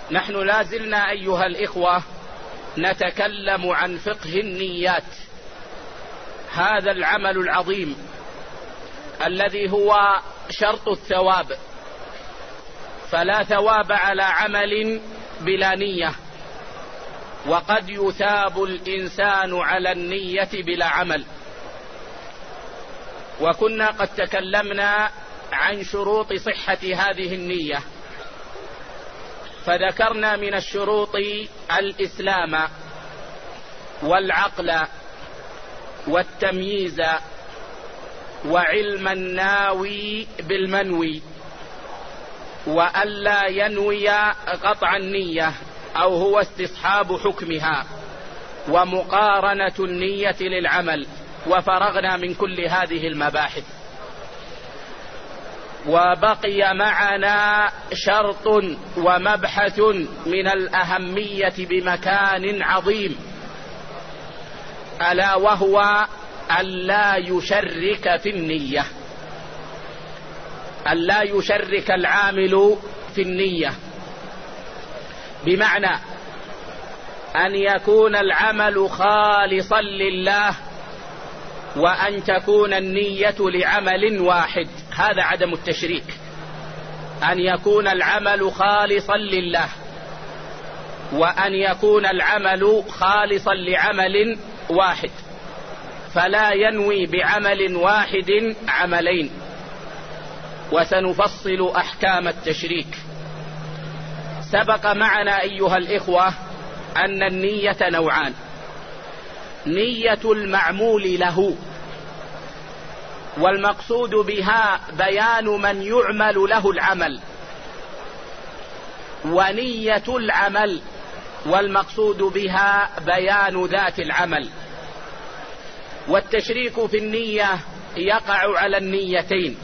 نحن لازلنا أيها الإخوة نتكلم عن فقه النيات، هذا العمل العظيم الذي هو شرط الثواب، فلا ثواب على عمل بلا نية، وقد يثاب الإنسان على النية بلا عمل. وكنا قد تكلمنا عن شروط صحة هذه النية، فذكرنا من الشروط الإسلام والعقل والتمييز وعلم الناوي بالمنوي، وألا ينوي قطع النية أو هو استصحاب حكمها، ومقارنة النية للعمل، وفرغنا من كل هذه المباحث. وبقي معنا شرط ومبحث من الأهمية بمكان عظيم، ألا وهو ألا يشرك في النية، ألا يشرك العامل في النية، بمعنى أن يكون العمل خالصا لله، وأن تكون النية لعمل واحد، هذا عدم التشريك. أن يكون العمل خالصا لله، وأن يكون العمل خالصا لعمل واحد، فلا ينوي بعمل واحد عملين. وسنفصل أحكام التشريك. سبق معنا أيها الإخوة أن النية نوعان: نية المعمول له، والمقصود بها بيان من يعمل له العمل، ونية العمل، والمقصود بها بيان ذات العمل. والتشريك في النية يقع على النيتين.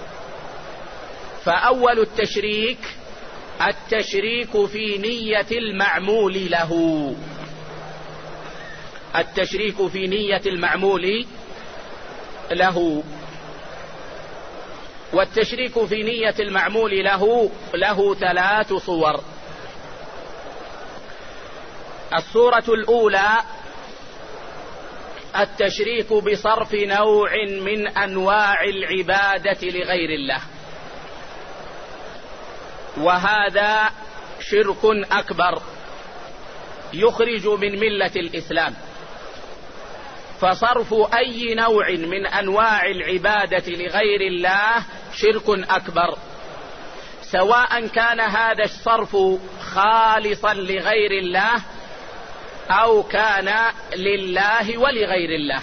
فأول التشريك التشريك في نية المعمول له، التشريك في نية المعمول له. والتشريك في نية المعمول له ثلاث صور. الصورة الأولى التشريك بصرف نوع من أنواع العبادة لغير الله، وهذا شرك أكبر يخرج من ملة الإسلام. فصرف أي نوع من أنواع العبادة لغير الله شرك أكبر، سواء كان هذا الصرف خالصا لغير الله أو كان لله ولغير الله،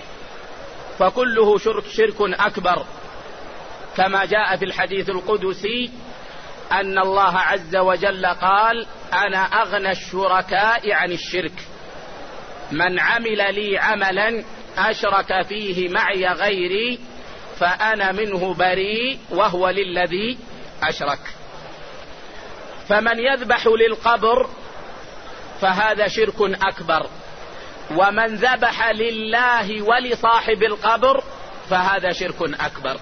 فكله شرك أكبر، كما جاء في الحديث القدسي أن الله عز وجل قال: أنا أغنى الشركاء عن الشرك، من عمل لي عملا أشرك فيه معي غيري فأنا منه بريء وهو للذي أشرك. فمن يذبح للقبر فهذا شرك أكبر، ومن ذبح لله ولصاحب القبر فهذا شرك أكبر.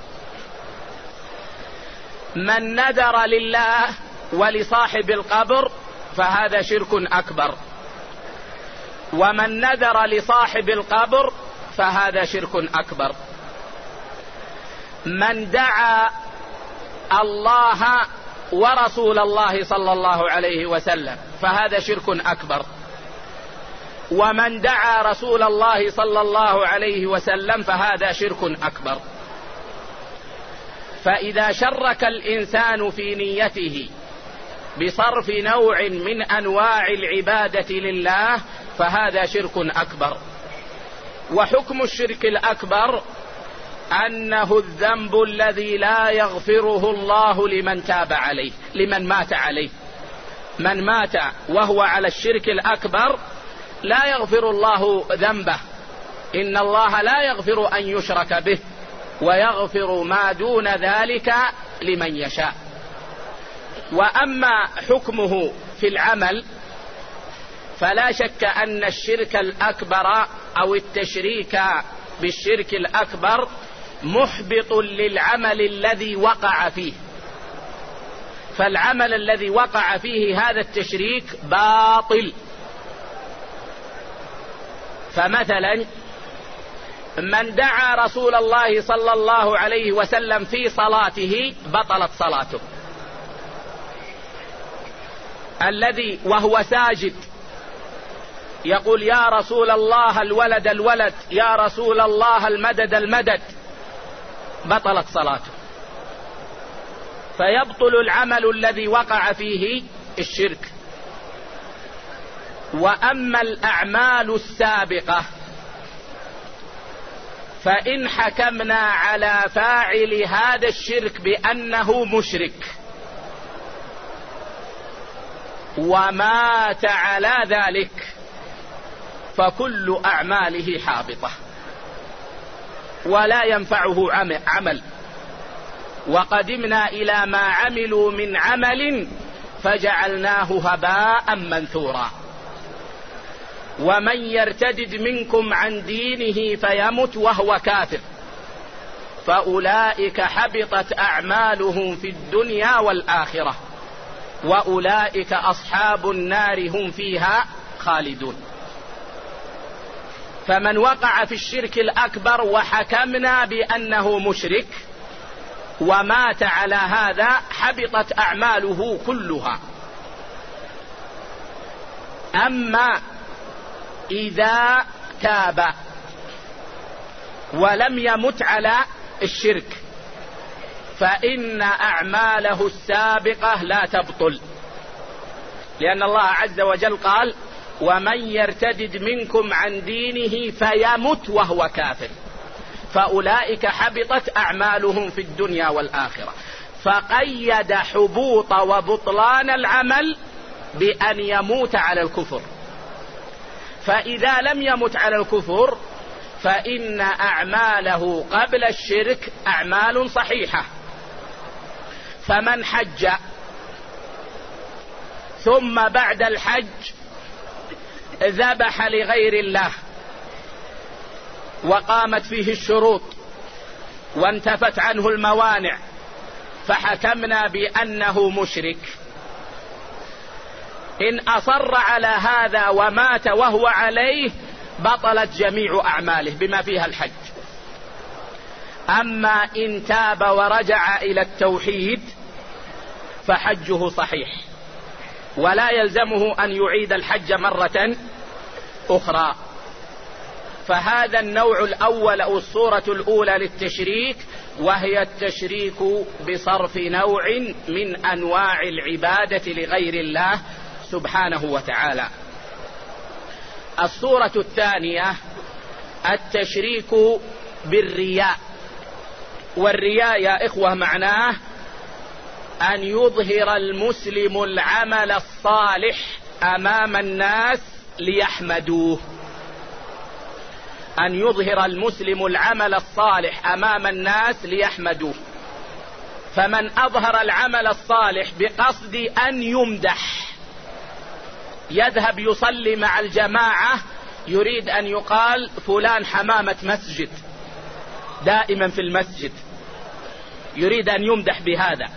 من نذر لله ولصاحب القبر فهذا شرك أكبر، ومن نذر لصاحب القبر فهذا شرك أكبر. من دعا الله ورسول الله صلى الله عليه وسلم فهذا شرك أكبر، ومن دعا رسول الله صلى الله عليه وسلم فهذا شرك أكبر. فإذا شرك الإنسان في نيته بصرف نوع من أنواع العبادة لله فهذا شرك أكبر. وحكم الشرك الأكبر أنه الذنب الذي لا يغفره الله لمن تاب عليه، لمن مات عليه. من مات وهو على الشرك الأكبر لا يغفر الله ذنبه، إن الله لا يغفر أن يشرك به، ويغفر ما دون ذلك لمن يشاء. وأما حكمه في العمل فلا شك أن الشرك الأكبر أو التشريك بالشرك الأكبر محبط للعمل الذي وقع فيه، فالعمل الذي وقع فيه هذا التشريك باطل. فمثلا من دعا رسول الله صلى الله عليه وسلم في صلاته بطلت صلاته. الذي وهو ساجد يقول يا رسول الله الولد الولد، يا رسول الله المدد المدد، بطلت صلاته. فيبطل العمل الذي وقع فيه الشرك. وأما الأعمال السابقة فإن حكمنا على فاعل هذا الشرك بأنه مشرك ومات على ذلك فكل أعماله حابطة ولا ينفعه عمل. وقدمنا إلى ما عملوا من عمل فجعلناه هباء منثورا. ومن يرتدد منكم عن دينه فيمت وهو كافر فأولئك حبطت أعمالهم في الدنيا والآخرة وأولئك أصحاب النار هم فيها خالدون. فمن وقع في الشرك الأكبر وحكمنا بأنه مشرك ومات على هذا حبطت أعماله كلها. أما إذا تاب ولم يمت على الشرك فإن أعماله السابقة لا تبطل، لأن الله عز وجل قال ومن يرتدد منكم عن دينه فيمت وهو كافر فأولئك حبطت أعمالهم في الدنيا والآخرة. فقيد حبوط وبطلان العمل بأن يموت على الكفر. فإذا لم يمت على الكفر فإن أعماله قبل الشرك أعمال صحيحة. فمن حج ثم بعد الحج ذبح لغير الله وقامت فيه الشروط وانتفت عنه الموانع فحكمنا بأنه مشرك، إن أصر على هذا ومات وهو عليه بطلت جميع أعماله بما فيها الحج. أما إن تاب ورجع إلى التوحيد فحجه صحيح ولا يلزمه أن يعيد الحج مرة أخرى. فهذا النوع الأول أو الصورة الأولى للتشريك، وهي التشريك بصرف نوع من أنواع العبادة لغير الله سبحانه وتعالى. الصورة الثانية التشريك بالرياء. والرياء يا إخوة معناه أن يظهر المسلم العمل الصالح أمام الناس ليحمدوه. أن يظهر المسلم العمل الصالح أمام الناس ليحمدوه. فمن أظهر العمل الصالح بقصد أن يمدح، يذهب يصلي مع الجماعة يريد أن يقال فلان حمامة مسجد دائما في المسجد، يريد أن يمدح بهذا.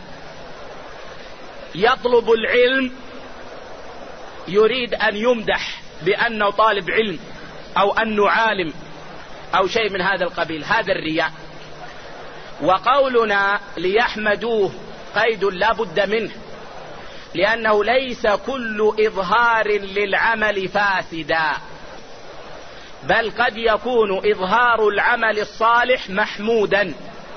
يطلب العلم يريد أن يمدح بأنه طالب علم أو أنه عالم أو شيء من هذا القبيل، هذا الرياء. وقولنا ليحمدوه قيد لا بد منه، لأنه ليس كل إظهار للعمل فاسدا، بل قد يكون إظهار العمل الصالح محمودا،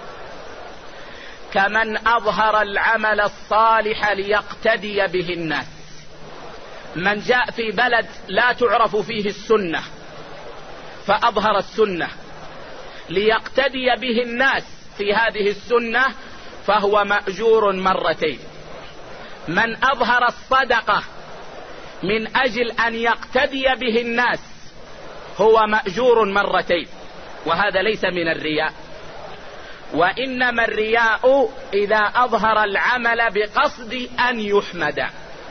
كمن أظهر العمل الصالح ليقتدي به الناس. من جاء في بلد لا تعرف فيه السنة فأظهر السنة ليقتدي به الناس في هذه السنة فهو مأجور مرتين. من أظهر الصدقة من أجل أن يقتدي به الناس هو مأجور مرتين، وهذا ليس من الرياء. وإنما الرياء إذا أظهر العمل بقصد أن يحمد.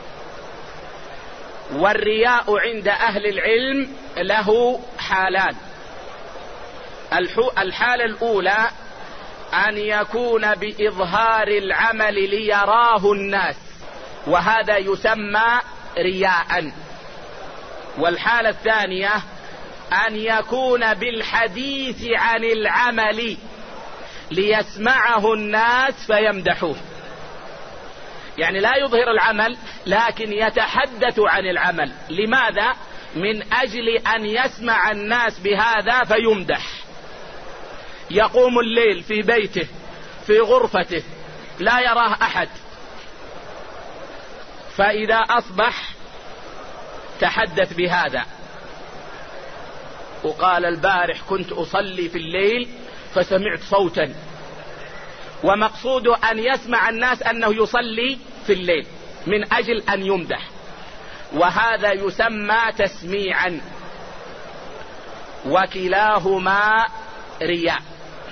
والرياء عند أهل العلم له حالان. الحالة الأولى أن يكون بإظهار العمل ليراه الناس، وهذا يسمى رياء. والحالة الثانية أن يكون بالحديث عن العمل ليسمعه الناس فيمدحوه، يعني لا يظهر العمل لكن يتحدث عن العمل. لماذا؟ من أجل أن يسمع الناس بهذا فيمدح. يقوم الليل في بيته في غرفته لا يراه أحد، فإذا أصبح تحدث بهذا وقال البارح كنت أصلي في الليل فسمعت صوتا، ومقصود أن يسمع الناس أنه يصلي في الليل من أجل أن يمدح، وهذا يسمى تسميعا، وكلاهما رياء.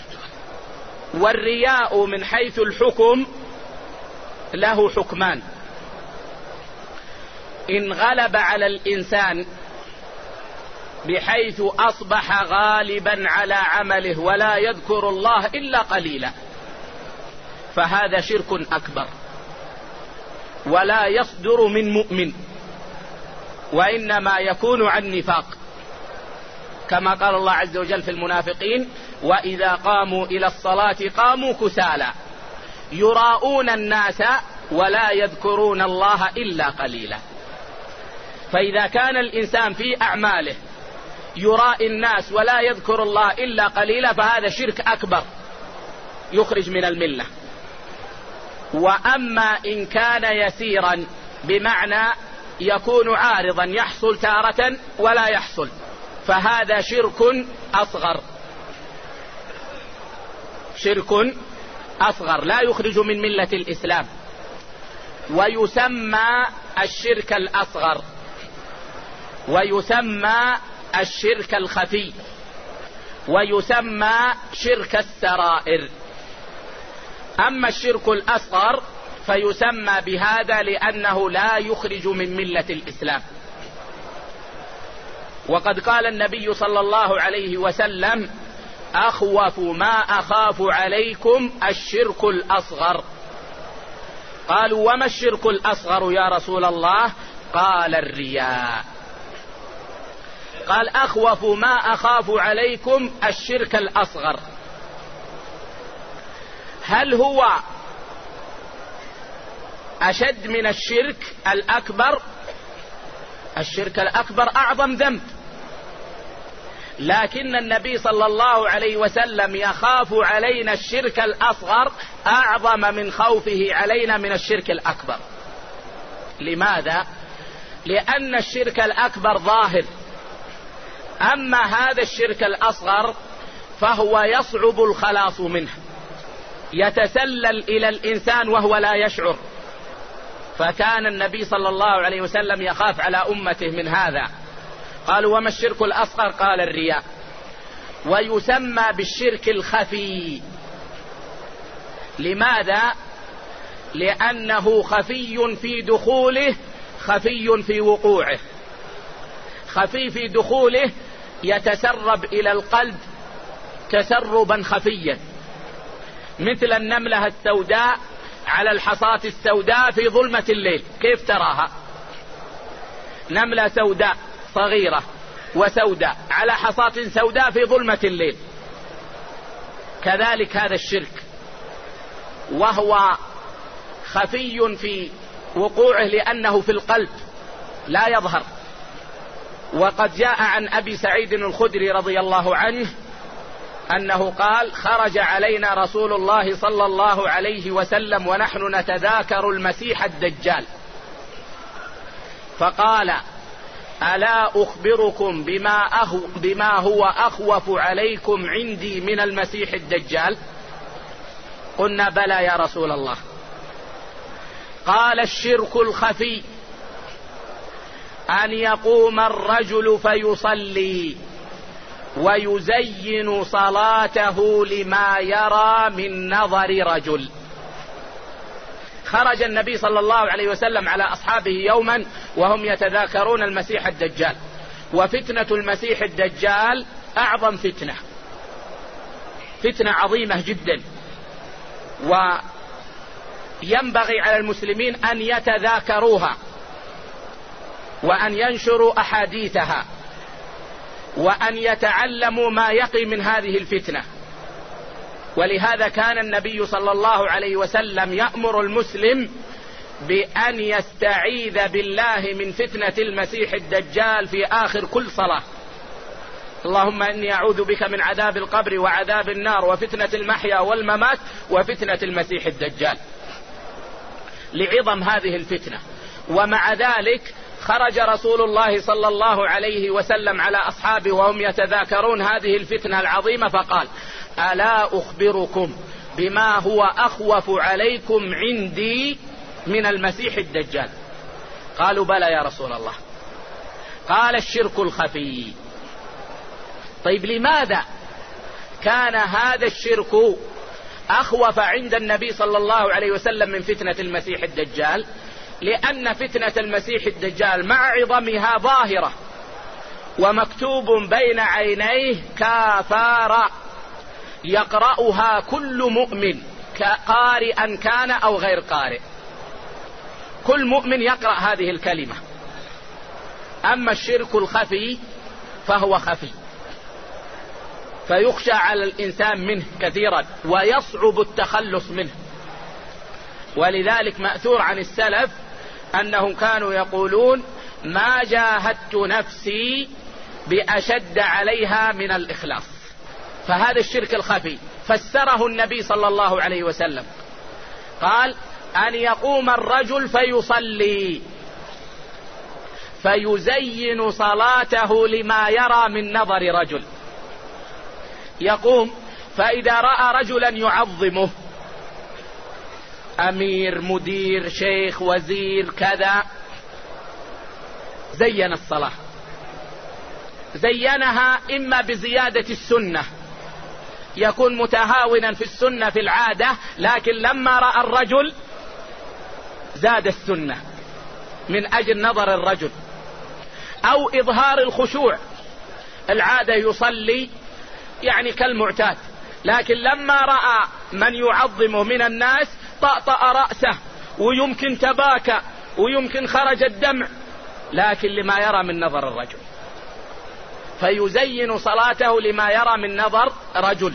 والرياء من حيث الحكم له حكمان: إن غلب على الإنسان بحيث أصبح غالبا على عمله ولا يذكر الله إلا قليلا، فهذا شرك أكبر ولا يصدر من مؤمن، وإنما يكون عن نفاق، كما قال الله عز وجل في المنافقين: وإذا قاموا إلى الصلاة قاموا كسالى يراءون الناس ولا يذكرون الله إلا قليلا. فإذا كان الإنسان في أعماله يراء الناس ولا يذكر الله إلا قليلا فهذا شرك أكبر يخرج من الملة. وأما إن كان يسيرا بمعنى يكون عارضا يحصل تارة ولا يحصل فهذا شرك أصغر، شرك أصغر لا يخرج من ملة الإسلام. ويسمى الشرك الأصغر ويسمى الشرك الخفي ويسمى شرك السرائر. أما الشرك الأصغر فيسمى بهذا لأنه لا يخرج من ملة الإسلام. وقد قال النبي صلى الله عليه وسلم: أخوف ما أخاف عليكم الشرك الأصغر. قالوا: وما الشرك الأصغر يا رسول الله؟ قال: الرياء. قال: أخوف ما أخاف عليكم الشرك الأصغر. هل هو أشد من الشرك الأكبر؟ الشرك الأكبر أعظم ذنب، لكن النبي صلى الله عليه وسلم يخاف علينا الشرك الأصغر أعظم من خوفه علينا من الشرك الأكبر. لماذا؟ لأن الشرك الأكبر ظاهر، أما هذا الشرك الأصغر فهو يصعب الخلاص منه، يتسلل إلى الإنسان وهو لا يشعر. فكان النبي صلى الله عليه وسلم يخاف على أمته من هذا. قالوا: وما الشرك الأصغر؟ قال: الرياء. ويسمى بالشرك الخفي. لماذا؟ لأنه خفي في دخوله خفي في وقوعه. خفي في دخوله يتسرب إلى القلب تسربا خفيا، مثل النملة السوداء على الحصاة السوداء في ظلمة الليل. كيف تراها؟ نملة سوداء صغيرة وسوداء على حصاة سوداء في ظلمة الليل. كذلك هذا الشرك، وهو خفي في وقوعه لأنه في القلب لا يظهر. وقد جاء عن أبي سعيد الخدري رضي الله عنه أنه قال: خرج علينا رسول الله صلى الله عليه وسلم ونحن نتذاكر المسيح الدجال، فقال: ألا أخبركم بما هو أخوف عليكم عندي من المسيح الدجال؟ قلنا: بلى يا رسول الله. قال: الشرك الخفي أن يقوم الرجل فيصلي ويزين صلاته لما يرى من نظر رجل. خرج النبي صلى الله عليه وسلم على أصحابه يوما وهم يتذاكرون المسيح الدجال، وفتنة المسيح الدجال أعظم فتنة، فتنة عظيمة جدا، وينبغي على المسلمين أن يتذاكروها وأن ينشروا أحاديثها وأن يتعلموا ما يقي من هذه الفتنة. ولهذا كان النبي صلى الله عليه وسلم يأمر المسلم بأن يستعيذ بالله من فتنة المسيح الدجال في آخر كل صلاة. اللهم إني أعوذ بك من عذاب القبر وعذاب النار وفتنة المحيا والممات وفتنة المسيح الدجال، لعظم هذه الفتنة. ومع ذلك خرج رسول الله صلى الله عليه وسلم على أصحابه وهم يتذاكرون هذه الفتنة العظيمة فقال: ألا أخبركم بما هو أخوف عليكم عندي من المسيح الدجال؟ قالوا: بلى يا رسول الله. قال: الشرك الخفي. طيب لماذا كان هذا الشرك أخوف عند النبي صلى الله عليه وسلم من فتنة المسيح الدجال؟ لأن فتنة المسيح الدجال مع عظمها ظاهرة ومكتوب بين عينيه كافارا يقرأها كل مؤمن قارئا كان أو غير قارئ، كل مؤمن يقرأ هذه الكلمة. أما الشرك الخفي فهو خفي فيخشى على الإنسان منه كثيرا ويصعب التخلص منه. ولذلك مأثور عن السلف أنهم كانوا يقولون: ما جاهدت نفسي بأشد عليها من الإخلاص. فهذا الشرك الخفي فسره النبي صلى الله عليه وسلم، قال: أن يقوم الرجل فيصلي فيزين صلاته لما يرى من نظر رجل. يقوم فإذا رأى رجلا يعظمه، أمير، مدير، شيخ، وزير، كذا، زين الصلاة. زينها إما بزيادة السنة، يكون متهاونا في السنة في العادة، لكن لما رأى الرجل زاد السنة من أجل نظر الرجل، أو إظهار الخشوع. العادة يصلي يعني كالمعتاد، لكن لما رأى من يعظمه من الناس طأطأ رأسه ويمكن تباكى ويمكن خرج الدمع، لكن لما يرى من نظر الرجل، فيزين صلاته لما يرى من نظر رجل.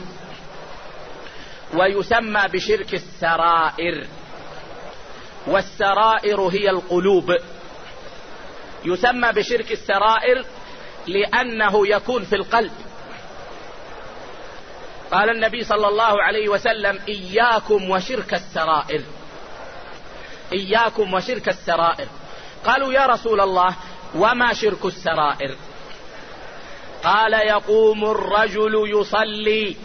ويسمى بشرك السرائر، والسرائر هي القلوب. يسمى بشرك السرائر لأنه يكون في القلب. قال النبي صلى الله عليه وسلم: إياكم وشرك السرائر، إياكم وشرك السرائر. قالوا: يا رسول الله وما شرك السرائر؟ قال: يقوم الرجل يصلي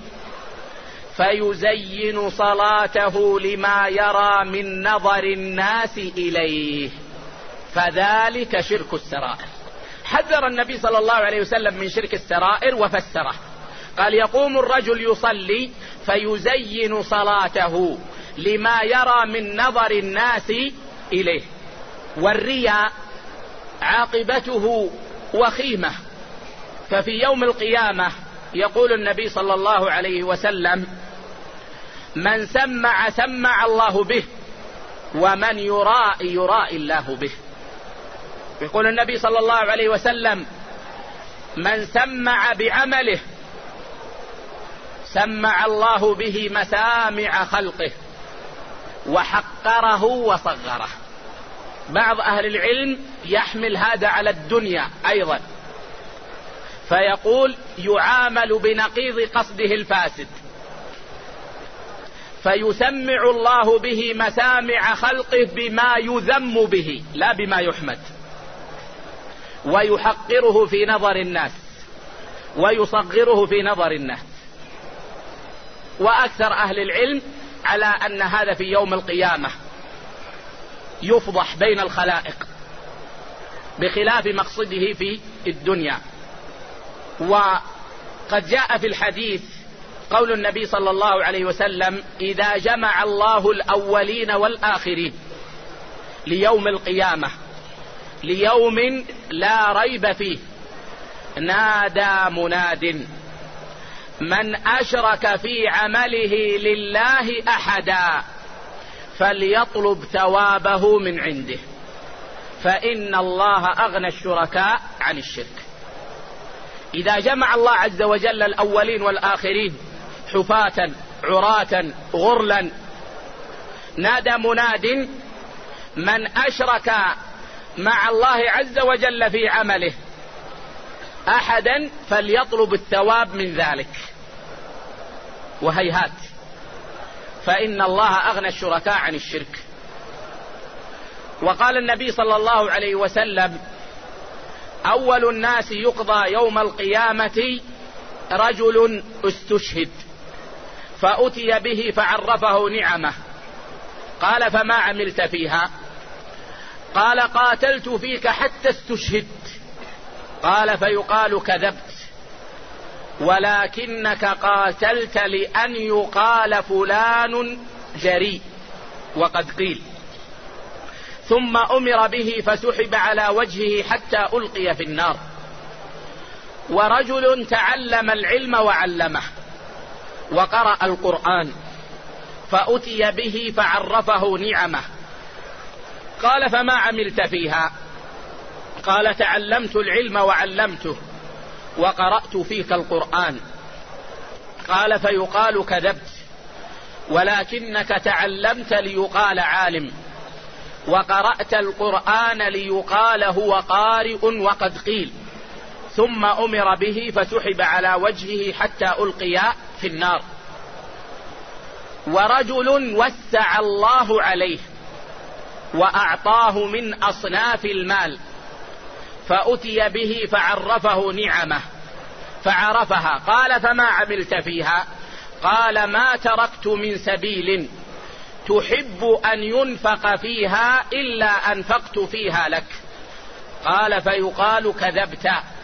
فيزين صلاته لما يرى من نظر الناس إليه، فذلك شرك السرائر. حذر النبي صلى الله عليه وسلم من شرك السرائر وفسره، قال: يقوم الرجل يصلي فيزين صلاته لما يرى من نظر الناس إليه. والرياء عاقبته وخيمة، ففي يوم القيامة يقول النبي صلى الله عليه وسلم: من سمع سمع الله به، ومن يرائي يرائي الله به. يقول النبي صلى الله عليه وسلم: من سمع بعمله سمع الله به مسامع خلقه وحقره وصغره. بعض أهل العلم يحمل هذا على الدنيا أيضا، فيقول: يعامل بنقيض قصده الفاسد، فيسمع الله به مسامع خلقه بما يذم به لا بما يحمد، ويحقره في نظر الناس ويصغره في نظر الناس. وأكثر أهل العلم على أن هذا في يوم القيامة يفضح بين الخلائق بخلاف مقصده في الدنيا. وقد جاء في الحديث قول النبي صلى الله عليه وسلم: إذا جمع الله الأولين والآخرين ليوم القيامة، ليوم لا ريب فيه، نادى مناد من أشرك في عمله لله أحدا فليطلب ثوابه من عنده فإن الله أغنى الشركاء عن الشرك. إذا جمع الله عز وجل الأولين والآخرين حفاة عراة غرلا نادى مناد من أشرك مع الله عز وجل في عمله أحدا فليطلب الثواب من ذلك، وهيهات، فإن الله أغنى الشركاء عن الشرك. وقال النبي صلى الله عليه وسلم أول الناس يقضى يوم القيامة رجل استشهد فأتي به فعرفه نعمه قال فما عملت فيها؟ قال قاتلت فيك حتى استشهدت. قال فيقال كذبت ولكنك قاتلت لأن يقال فلان جريء وقد قيل. ثم أمر به فسحب على وجهه حتى ألقي في النار. ورجل تعلم العلم وعلمه وقرأ القرآن فأتي به فعرفه نعمه قال فما عملت فيها؟ قال تعلمت العلم وعلمته وقرأت فيك القرآن. قال فيقال كذبت ولكنك تعلمت ليقال عالم وقرأت القرآن ليقال هو قارئ وقد قيل. ثم أمر به فسحب على وجهه حتى ألقي في النار. ورجل وسع الله عليه وأعطاه من أصناف المال فأتي به فعرفه نعمه فعرفها قال فما عملت فيها؟ قال ما تركت من سبيل تحب أن ينفق فيها إلا أنفقت فيها لك. قال فيقال كذبت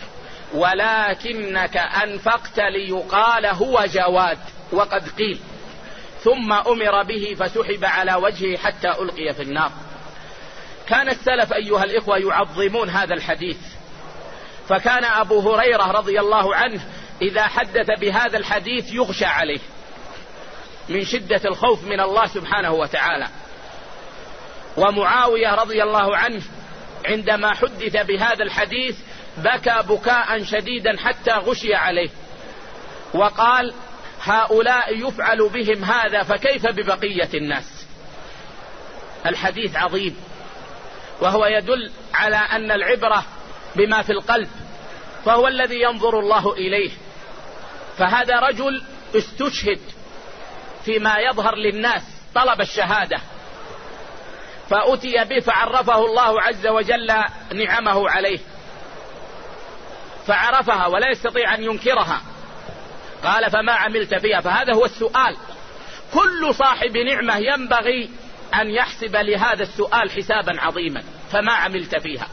ولكنك أنفقت ليقال هو جواد وقد قيل. ثم أمر به فسحب على وجهه حتى ألقي في النار. كان السلف أيها الإخوة يعظمون هذا الحديث، فكان أبو هريرة رضي الله عنه إذا حدث بهذا الحديث يغشى عليه من شدة الخوف من الله سبحانه وتعالى. ومعاوية رضي الله عنه عندما حدث بهذا الحديث بكى بكاء شديدا حتى غشي عليه وقال هؤلاء يفعل بهم هذا فكيف ببقية الناس. الحديث عظيم وهو يدل على أن العبرة بما في القلب، فهو الذي ينظر الله إليه. فهذا رجل استشهد فيما يظهر للناس، طلب الشهادة فأتي به فعرفه الله عز وجل نعمه عليه فعرفها ولا يستطيع أن ينكرها. قال فما عملت فيها؟ فهذا هو السؤال. كل صاحب نعمة ينبغي أن يحسب لهذا السؤال حسابا عظيما. فما عملت فيها؟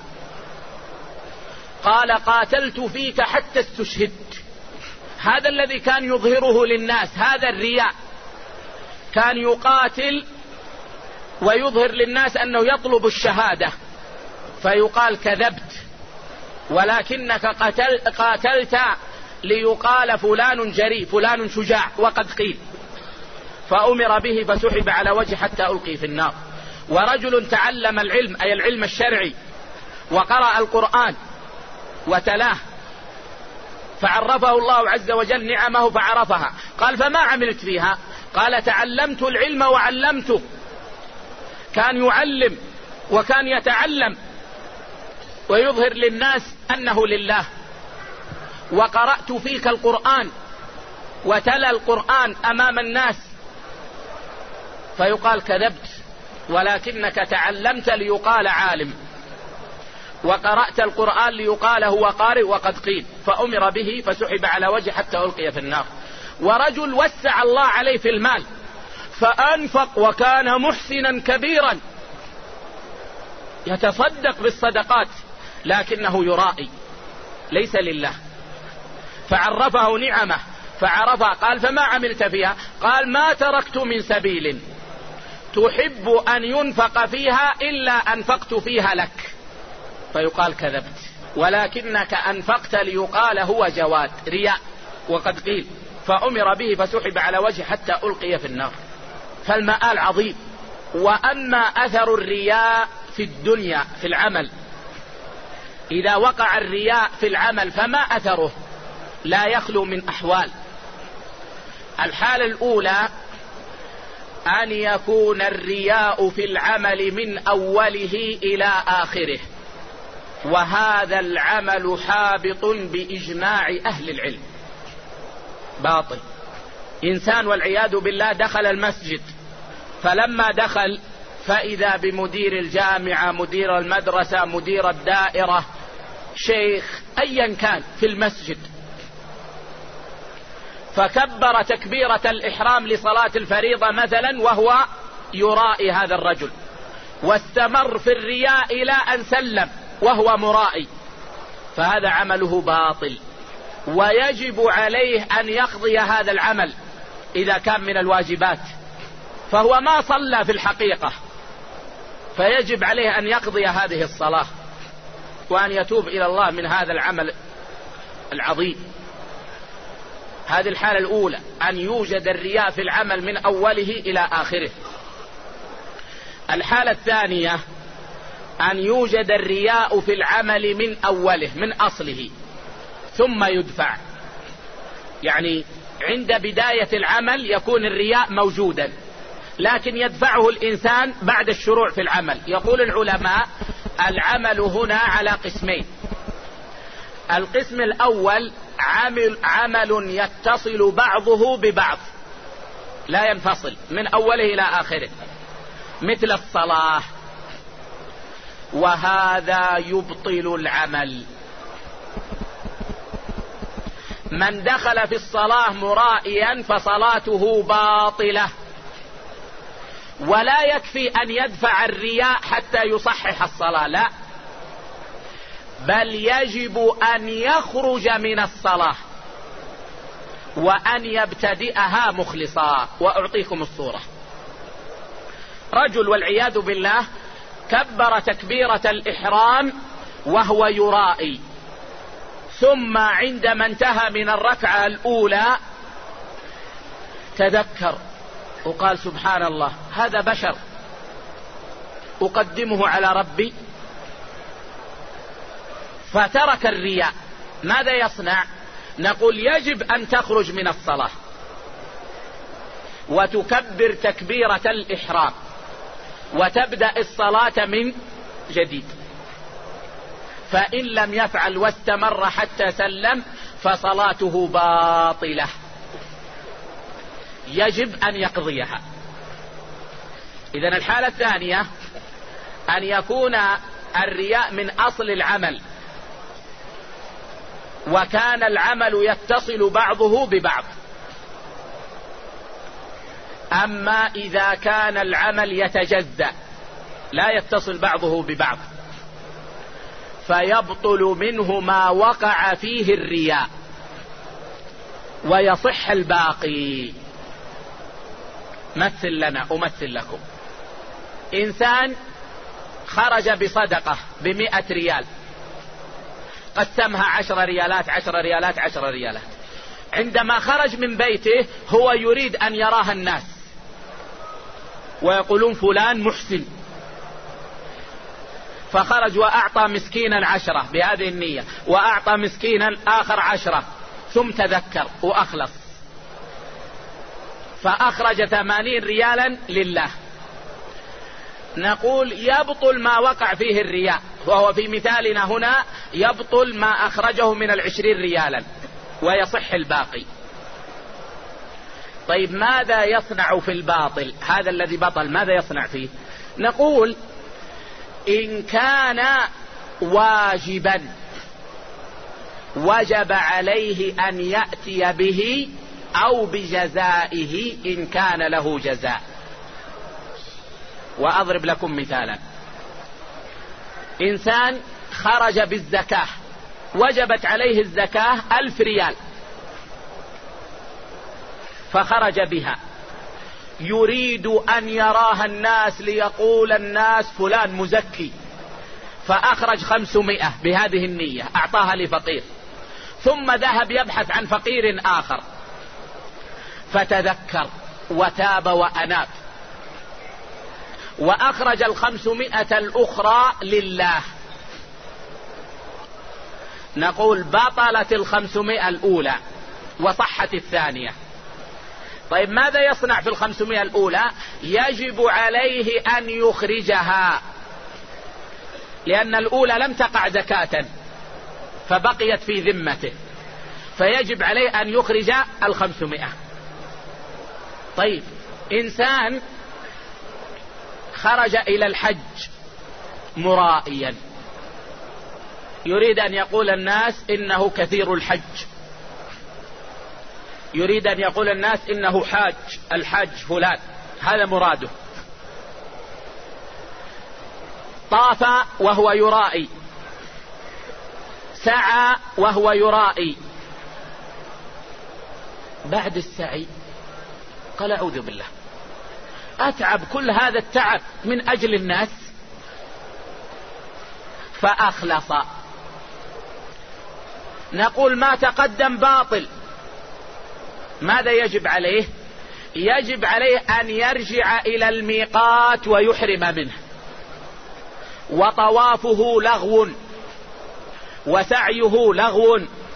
قال قاتلت فيك حتى استشهدت. هذا الذي كان يظهره للناس، هذا الرياء، كان يقاتل ويظهر للناس أنه يطلب الشهادة فيقال كذبت ولكنك قاتلت ليقال فلان جريء فلان شجاع وقد قيل. فأمر به فسحب على وجه حتى ألقي في النار. ورجل تعلم العلم أي العلم الشرعي وقرأ القرآن وتلاه فعرفه الله عز وجل نعمه فعرفها. قال فما عملت فيها؟ قال تعلمت العلم وعلمته. كان يعلم وكان يتعلم ويظهر للناس أنه لله. وقرأت فيك القرآن وتلا القرآن أمام الناس فيقال كذبت ولكنك تعلمت ليقال عالم وقرأت القرآن ليقال هو قارئ وقد قيل. فأمر به فسحب على وجه حتى ألقي في النار. ورجل وسع الله عليه في المال فأنفق وكان محسنا كبيرا يتصدق بالصدقات لكنه يرائي ليس لله. فعرفه نعمه فعرفها. قال فما عملت فيها؟ قال ما تركت من سبيل تحب أن ينفق فيها إلا أنفقت فيها لك. فيقال كذبت ولكنك أنفقت ليقال هو جواد، رياء وقد قيل. فأمر به فسحب على وجهه حتى ألقي في النار. فالمآل عظيم. وأما أثر الرياء في الدنيا في العمل، إذا وقع الرياء في العمل فما أثره؟ لا يخلو من أحوال. الحالة الأولى أن يكون الرياء في العمل من أوله إلى آخره، وهذا العمل حابط بإجماع أهل العلم، باطل. إنسان والعياذ بالله دخل المسجد، فلما دخل فإذا بمدير الجامعة، مدير المدرسة، مدير الدائرة، شيخ أيا كان في المسجد، فكبر تكبيرة الإحرام لصلاة الفريضة مثلا وهو يرائي هذا الرجل، واستمر في الرياء إلى أن سلم وهو مرائي، فهذا عمله باطل، ويجب عليه أن يقضي هذا العمل إذا كان من الواجبات، فهو ما صلى في الحقيقة، فيجب عليه أن يقضي هذه الصلاة وأن يتوب إلى الله من هذا العمل العظيم. هذه الحالة الأولى، أن يوجد الرياء في العمل من أوله إلى آخره. الحالة الثانية أن يوجد الرياء في العمل من أوله من أصله ثم يدفع، يعني عند بداية العمل يكون الرياء موجودا، لكن يدفعه الإنسان بعد الشروع في العمل. يقول العلماء العمل هنا على قسمين. القسم الأول عمل يتصل بعضه ببعض لا ينفصل من أوله إلى آخره، مثل الصلاة، وهذا يبطل العمل. من دخل في الصلاة مرائيا فصلاته باطلة، ولا يكفي أن يدفع الرياء حتى يصحح الصلاة، لا، بل يجب أن يخرج من الصلاة وأن يبتدئها مخلصا. وأعطيكم الصورة. رجل والعياذ بالله كبر تكبيرة الإحرام وهو يرائي، ثم عندما انتهى من الركعة الأولى تذكر وقال سبحان الله، هذا بشر أقدمه على ربي، فترك الرياء. ماذا يصنع؟ نقول يجب أن تخرج من الصلاة وتكبر تكبيرة الإحرام وتبدأ الصلاة من جديد. فإن لم يفعل واستمر حتى سلم فصلاته باطلة، يجب أن يقضيها. إذن الحالة الثانية أن يكون الرياء من أصل العمل، وكان العمل يتصل بعضه ببعض. أما إذا كان العمل يتجزأ لا يتصل بعضه ببعض فيبطل منه ما وقع فيه الرياء ويصح الباقي. مثل لنا أمثل لكم. إنسان خرج بصدقة 100 ريال، قسمها 10 ريالات 10 ريالات 10 ريالات. عندما خرج من بيته هو يريد أن يراها الناس ويقولون فلان محسن، فخرج وأعطى مسكينا 10 بهذه النية، وأعطى مسكينا آخر 10، ثم تذكر وأخلص فأخرج 80 ريالا لله. نقول يبطل ما وقع فيه الرياء، وهو في مثالنا هنا يبطل ما أخرجه من 20 ريالا ويصح الباقي. طيب ماذا يصنع في الباطل؟ هذا الذي بطل ماذا يصنع فيه؟ نقول إن كان واجبا وجب عليه أن يأتي به أو بجزائه إن كان له جزاء. وأضرب لكم مثالا. إنسان خرج بالزكاة، وجبت عليه الزكاة 1000 ريال، فخرج بها يريد أن يراها الناس ليقول الناس فلان مزكي، فأخرج 500 بهذه النية أعطاها لفقير، ثم ذهب يبحث عن فقير آخر فتذكر وتاب وأناب وأخرج 500 الأخرى لله، نقول بطلت 500 الأولى وصحت 2. طيب ماذا يصنع في 500 الأولى؟ يجب عليه أن يخرجها، لأن الأولى لم تقع زكاة فبقيت في ذمته، فيجب عليه أن يخرج 500. طيب إنسان خرج إلى الحج مرائيا، يريد أن يقول الناس إنه كثير الحج، يريد أن يقول الناس إنه حاج، الحاج فلان، هذا مراده. طاف وهو يرائي، سعى وهو يرائي، بعد السعي قال أعوذ بالله، أتعب كل هذا التعب من أجل الناس، فأخلص. نقول ما تقدم باطل، ماذا يجب عليه؟ يجب عليه أن يرجع إلى الميقات ويحرم منه، وطوافه لغو وسعيه لغو،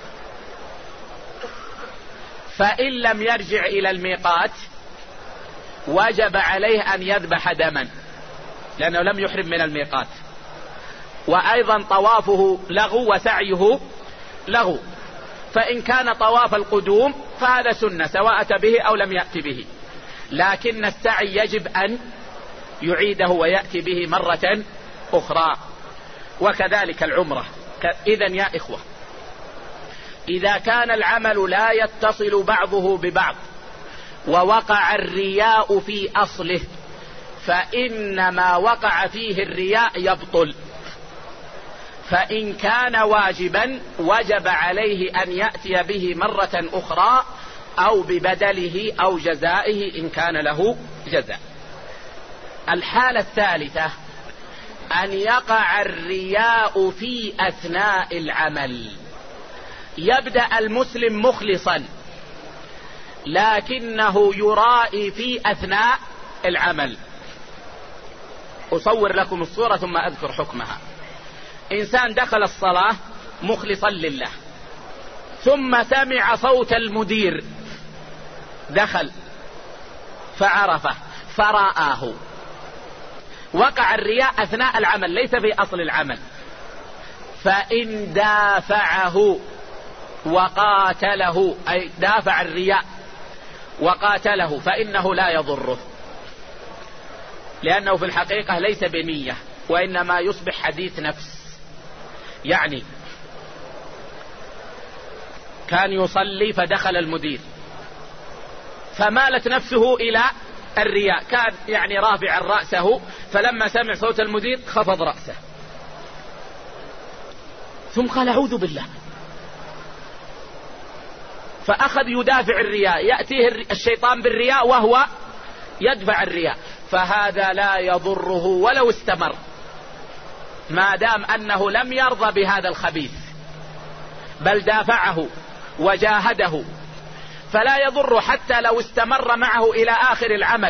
فإن لم يرجع إلى الميقات وجب عليه أن يذبح دما، لأنه لم يحرم من الميقات، وأيضا طوافه لغو وسعيه لغو. فإن كان طواف القدوم فهذا سنة سواء أتى به أو لم يأتي به، لكن السعي يجب أن يعيده ويأتي به مرة أخرى، وكذلك العمرة. إذن يا إخوة، إذا كان العمل لا يتصل بعضه ببعض ووقع الرياء في أصله، فإن ما وقع فيه الرياء يبطل. فإن كان واجبا وجب عليه أن يأتي به مرة أخرى أو ببدله أو جزائه إن كان له جزاء. الحالة الثالثة أن يقع الرياء في أثناء العمل، يبدأ المسلم مخلصا لكنه يرائي في أثناء العمل. أصور لكم الصورة ثم أذكر حكمها. إنسان دخل الصلاة مخلصا لله، ثم سمع صوت المدير، دخل فعرفه فرآه، وقع الرياء أثناء العمل ليس في أصل العمل. فإن دافعه وقاتله، أي دافع الرياء وقاتله، فإنه لا يضره، لأنه في الحقيقة ليس بنية، وإنما يصبح حديث نفس. يعني كان يصلي فدخل المدير فمالت نفسه إلى الرياء، كان يعني رافعا رأسه، فلما سمع صوت المدير خفض رأسه، ثم قال أعوذ بالله، فأخذ يدافع الرياء، يأتيه الشيطان بالرياء وهو يدفع الرياء، فهذا لا يضره ولو استمر، ما دام أنه لم يرضى بهذا الخبيث بل دافعه وجاهده، فلا يضر حتى لو استمر معه إلى آخر العمل،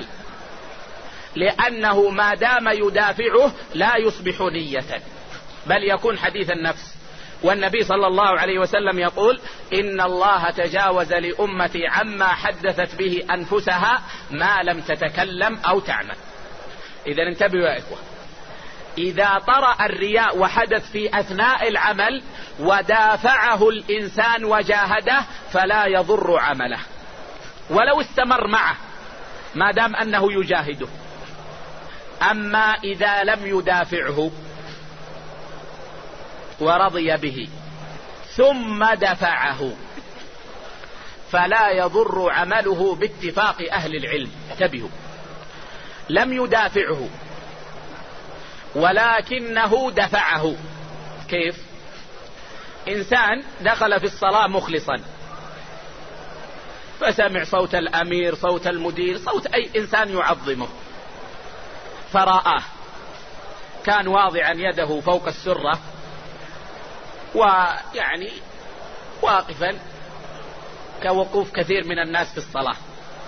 لأنه ما دام يدافعه لا يصبح نية بل يكون حديث النفس. والنبي صلى الله عليه وسلم يقول إن الله تجاوز لأمتي عما حدثت به أنفسها ما لم تتكلم أو تعمل. إذا انتبهوا يا إخوة، إذا طرأ الرياء وحدث في أثناء العمل ودافعه الإنسان وجاهده فلا يضر عمله ولو استمر معه ما دام أنه يجاهده. أما إذا لم يدافعه ورضي به ثم دفعه فلا يضر عمله باتفاق أهل العلم. انتبهوا، لم يدافعه ولكنه دفعه. كيف؟ إنسان دخل في الصلاة مخلصا فسمع صوت الأمير، صوت المدير، صوت أي إنسان يعظمه، فرآه، كان واضعا يده فوق السرة ويعني واقفا كوقوف كثير من الناس في الصلاة،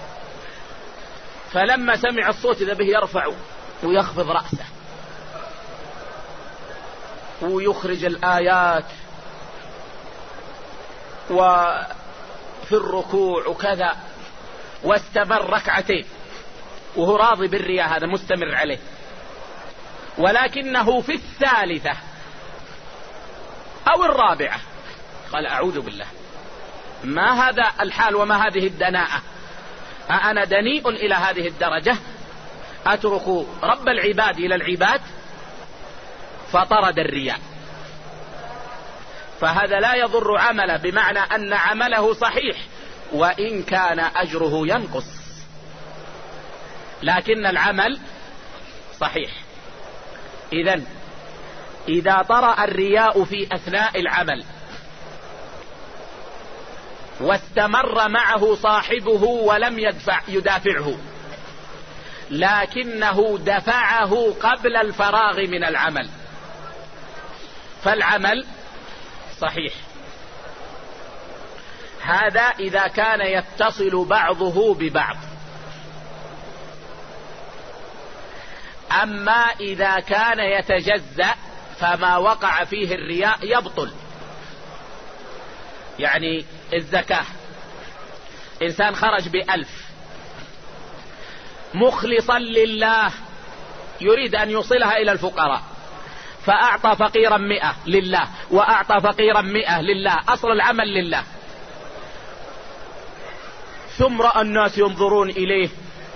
فلما سمع الصوت إذا به يرفع ويخفض رأسه ويخرج الآيات وفي الركوع وكذا، واستمر ركعتين وهو راضي بالرياء، هذا مستمر عليه. ولكنه في الثالثة أو الرابعة قال أعوذ بالله، ما هذا الحال وما هذه الدناءة، أنا دنيء إلى هذه الدرجة، أترك رب العباد إلى العباد؟ فطرد الرياء. فهذا لا يضر عمله، بمعنى أن عمله صحيح وإن كان أجره ينقص، لكن العمل صحيح. إذن إذا طرأ الرياء في أثناء العمل واستمر معه صاحبه ولم يدافعه، لكنه دفعه قبل الفراغ من العمل، فالعمل صحيح. هذا إذا كان يتصل بعضه ببعض. أما إذا كان يتجزأ فما وقع فيه الرياء يبطل. يعني الزكاة، إنسان خرج ب1,000 مخلصا لله، يريد أن يوصلها إلى الفقراء، فأعطى فقيرا 100 لله وأعطى فقيرا 100 لله، أصل العمل لله. ثم رأى الناس ينظرون إليه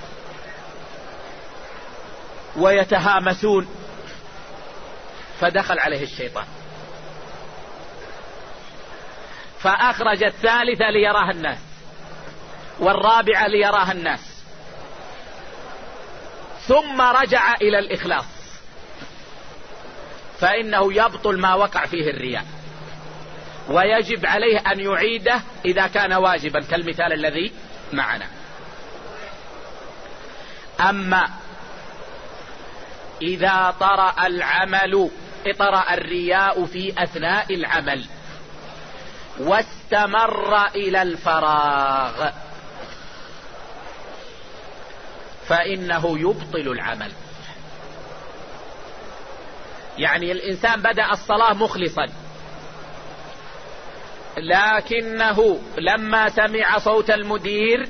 ويتهامسون، فدخل عليه الشيطان فأخرج الثالثة ليراها الناس والرابعة ليراها الناس، ثم رجع إلى الإخلاص، فإنه يبطل ما وقع فيه الرياء، ويجب عليه أن يعيده إذا كان واجبا كالمثال الذي معنا. أما إذا طرأ الرياء في أثناء العمل واستمر إلى الفراغ فإنه يبطل العمل. يعني الإنسان بدأ الصلاة مخلصا، لكنه لما سمع صوت المدير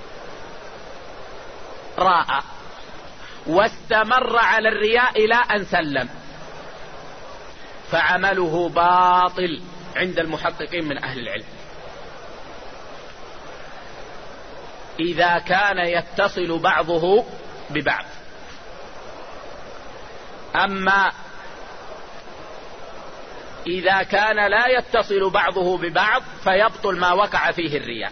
راء واستمر على الرياء إلى أن سلم، فعمله باطل عند المحققين من أهل العلم. إذا كان يتصل بعضه ببعض. أما إذا كان لا يتصل بعضه ببعض فيبطل ما وقع فيه الرياء.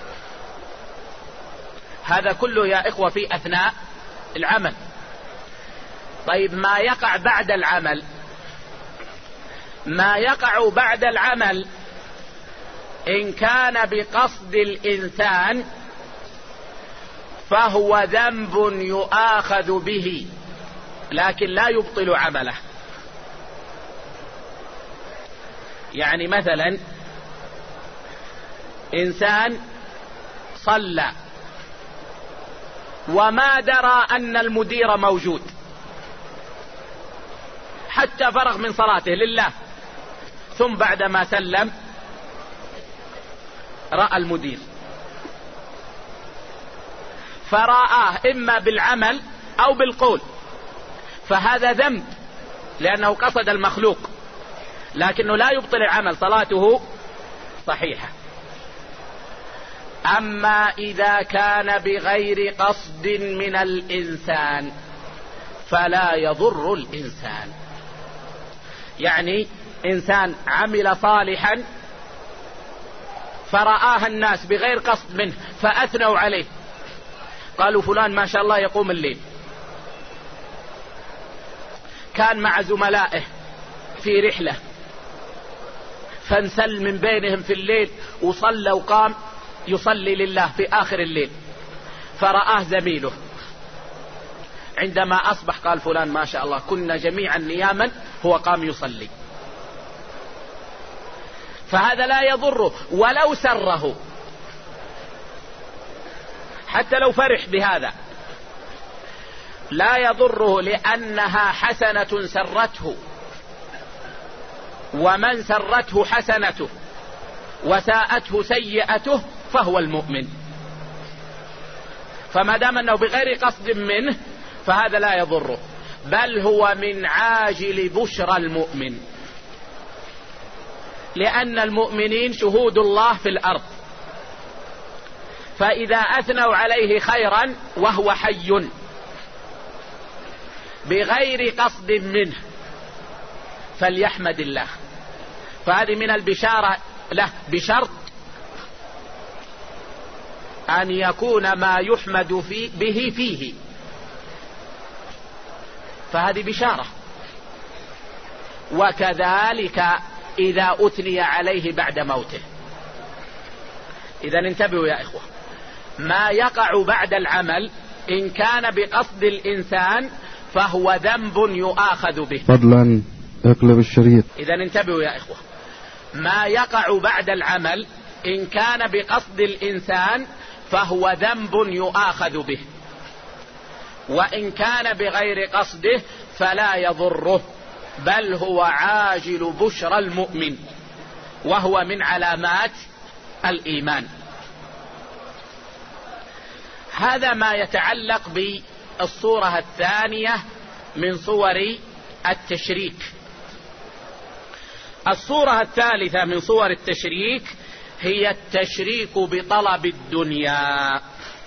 هذا كله يا إخوة في أثناء العمل. طيب ما يقع بعد العمل؟ ما يقع بعد العمل إن كان بقصد الإنسان فهو ذنب يؤاخذ به لكن لا يبطل عمله. يعني مثلا إنسان صلى وما درى أن المدير موجود حتى فرغ من صلاته لله، ثم بعدما سلم رأى المدير فرآه إما بالعمل أو بالقول، فهذا ذنب لأنه قصد المخلوق، لكنه لا يبطل العمل، صلاته صحيحة. أما إذا كان بغير قصد من الإنسان فلا يضر الإنسان. يعني إنسان عمل صالحا فرآها الناس بغير قصد منه فأثنوا عليه، قالوا فلان ما شاء الله يقوم الليل، كان مع زملائه في رحلة فانسل من بينهم في الليل وصلى وقام يصلي لله في آخر الليل، فرآه زميله عندما أصبح قال فلان ما شاء الله كنا جميعا نياما هو قام يصلي. فهذا لا يضره ولو سره، حتى لو فرح بهذا لا يضره لأنها حسنة سرته، ومن سرته حسنته وساءته سيئته فهو المؤمن. فما دام أنه بغير قصد منه فهذا لا يضره، بل هو من عاجل بشرى المؤمن، لأن المؤمنين شهود الله في الأرض، فإذا أثنوا عليه خيرا وهو حي بغير قصد منه فليحمد الله. فهذه من البشارة له، بشرط أن يكون ما يحمد به فيه، فهذه بشارة. وكذلك إذا أثني عليه بعد موته. إذا انتبهوا يا إخوة، ما يقع بعد العمل إن كان بقصد الإنسان فهو ذنب يؤاخذ به. فضلا اقلب الشريط. إذا انتبهوا يا إخوة، ما يقع بعد العمل إن كان بقصد الإنسان فهو ذنب يؤاخذ به، وإن كان بغير قصده فلا يضره، بل هو عاجل بشرى المؤمن، وهو من علامات الإيمان. هذا ما يتعلق بالصورة الثانية من صور التشريك. الصورة الثالثة من صور التشريك هي التشريك بطلب الدنيا.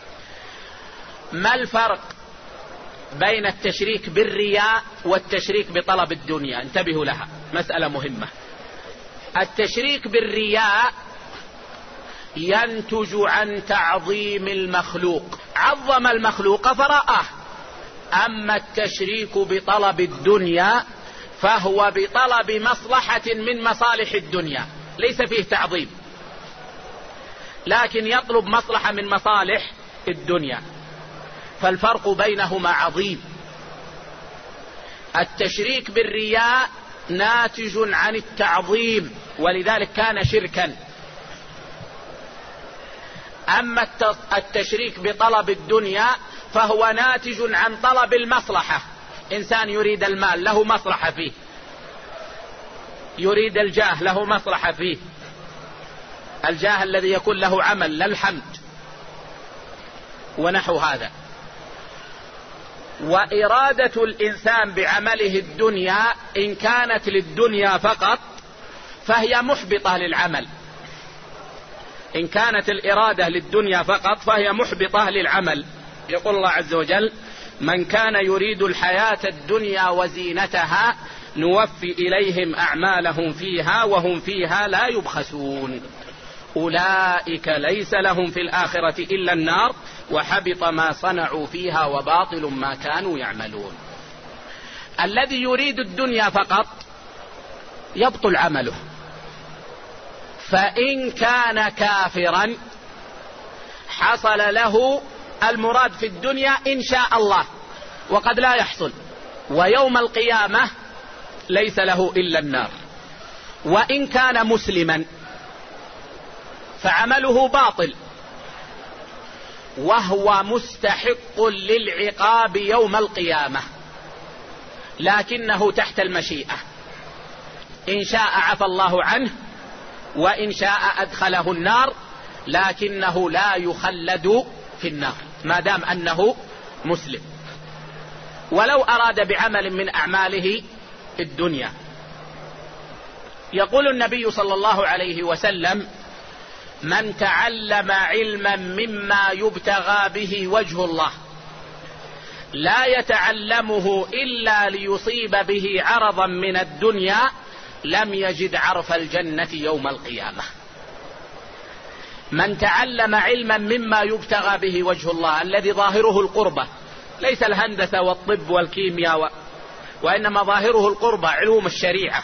ما الفرق بين التشريك بالرياء والتشريك بطلب الدنيا؟ انتبهوا لها، مسألة مهمة. التشريك بالرياء ينتج عن تعظيم المخلوق، عظم المخلوق فرآه. أما التشريك بطلب الدنيا فهو بطلب مصلحة من مصالح الدنيا، ليس فيه تعظيم، لكن يطلب مصلحة من مصالح الدنيا، فالفرق بينهما عظيم. التشريك بالرياء ناتج عن التعظيم ولذلك كان شركا. أما التشريك بطلب الدنيا فهو ناتج عن طلب المصلحة. إنسان يريد المال له مصلحة فيه، يريد الجاه له مصلحة فيه، الجاه الذي يكون له عمل لا الحمد ونحو هذا. وإرادة الإنسان بعمله الدنيا إن كانت للدنيا فقط فهي محبطة للعمل. إن كانت الإرادة للدنيا فقط فهي محبطة للعمل. يقول الله عز وجل: من كان يريد الحياة الدنيا وزينتها نوفي إليهم أعمالهم فيها وهم فيها لا يبخسون أولئك ليس لهم في الآخرة إلا النار وحبط ما صنعوا فيها وباطل ما كانوا يعملون. الذي يريد الدنيا فقط يبطل عمله، فإن كان كافرا حصل له المراد في الدنيا إن شاء الله، وقد لا يحصل، ويوم القيامة ليس له إلا النار. وإن كان مسلما فعمله باطل وهو مستحق للعقاب يوم القيامة، لكنه تحت المشيئة، إن شاء عفى الله عنه وإن شاء أدخله النار، لكنه لا يخلد في النار ما دام أنه مسلم، ولو أراد بعمل من أعماله الدنيا. يقول النبي صلى الله عليه وسلم: من تعلم علما مما يبتغى به وجه الله لا يتعلمه إلا ليصيب به عرضا من الدنيا لم يجد عرف الجنة يوم القيامة. من تعلم علما مما يبتغى به وجه الله الذي ظاهره القربة، ليس الهندسة والطب والكيمياء وإنما ظاهره القربة علوم الشريعة،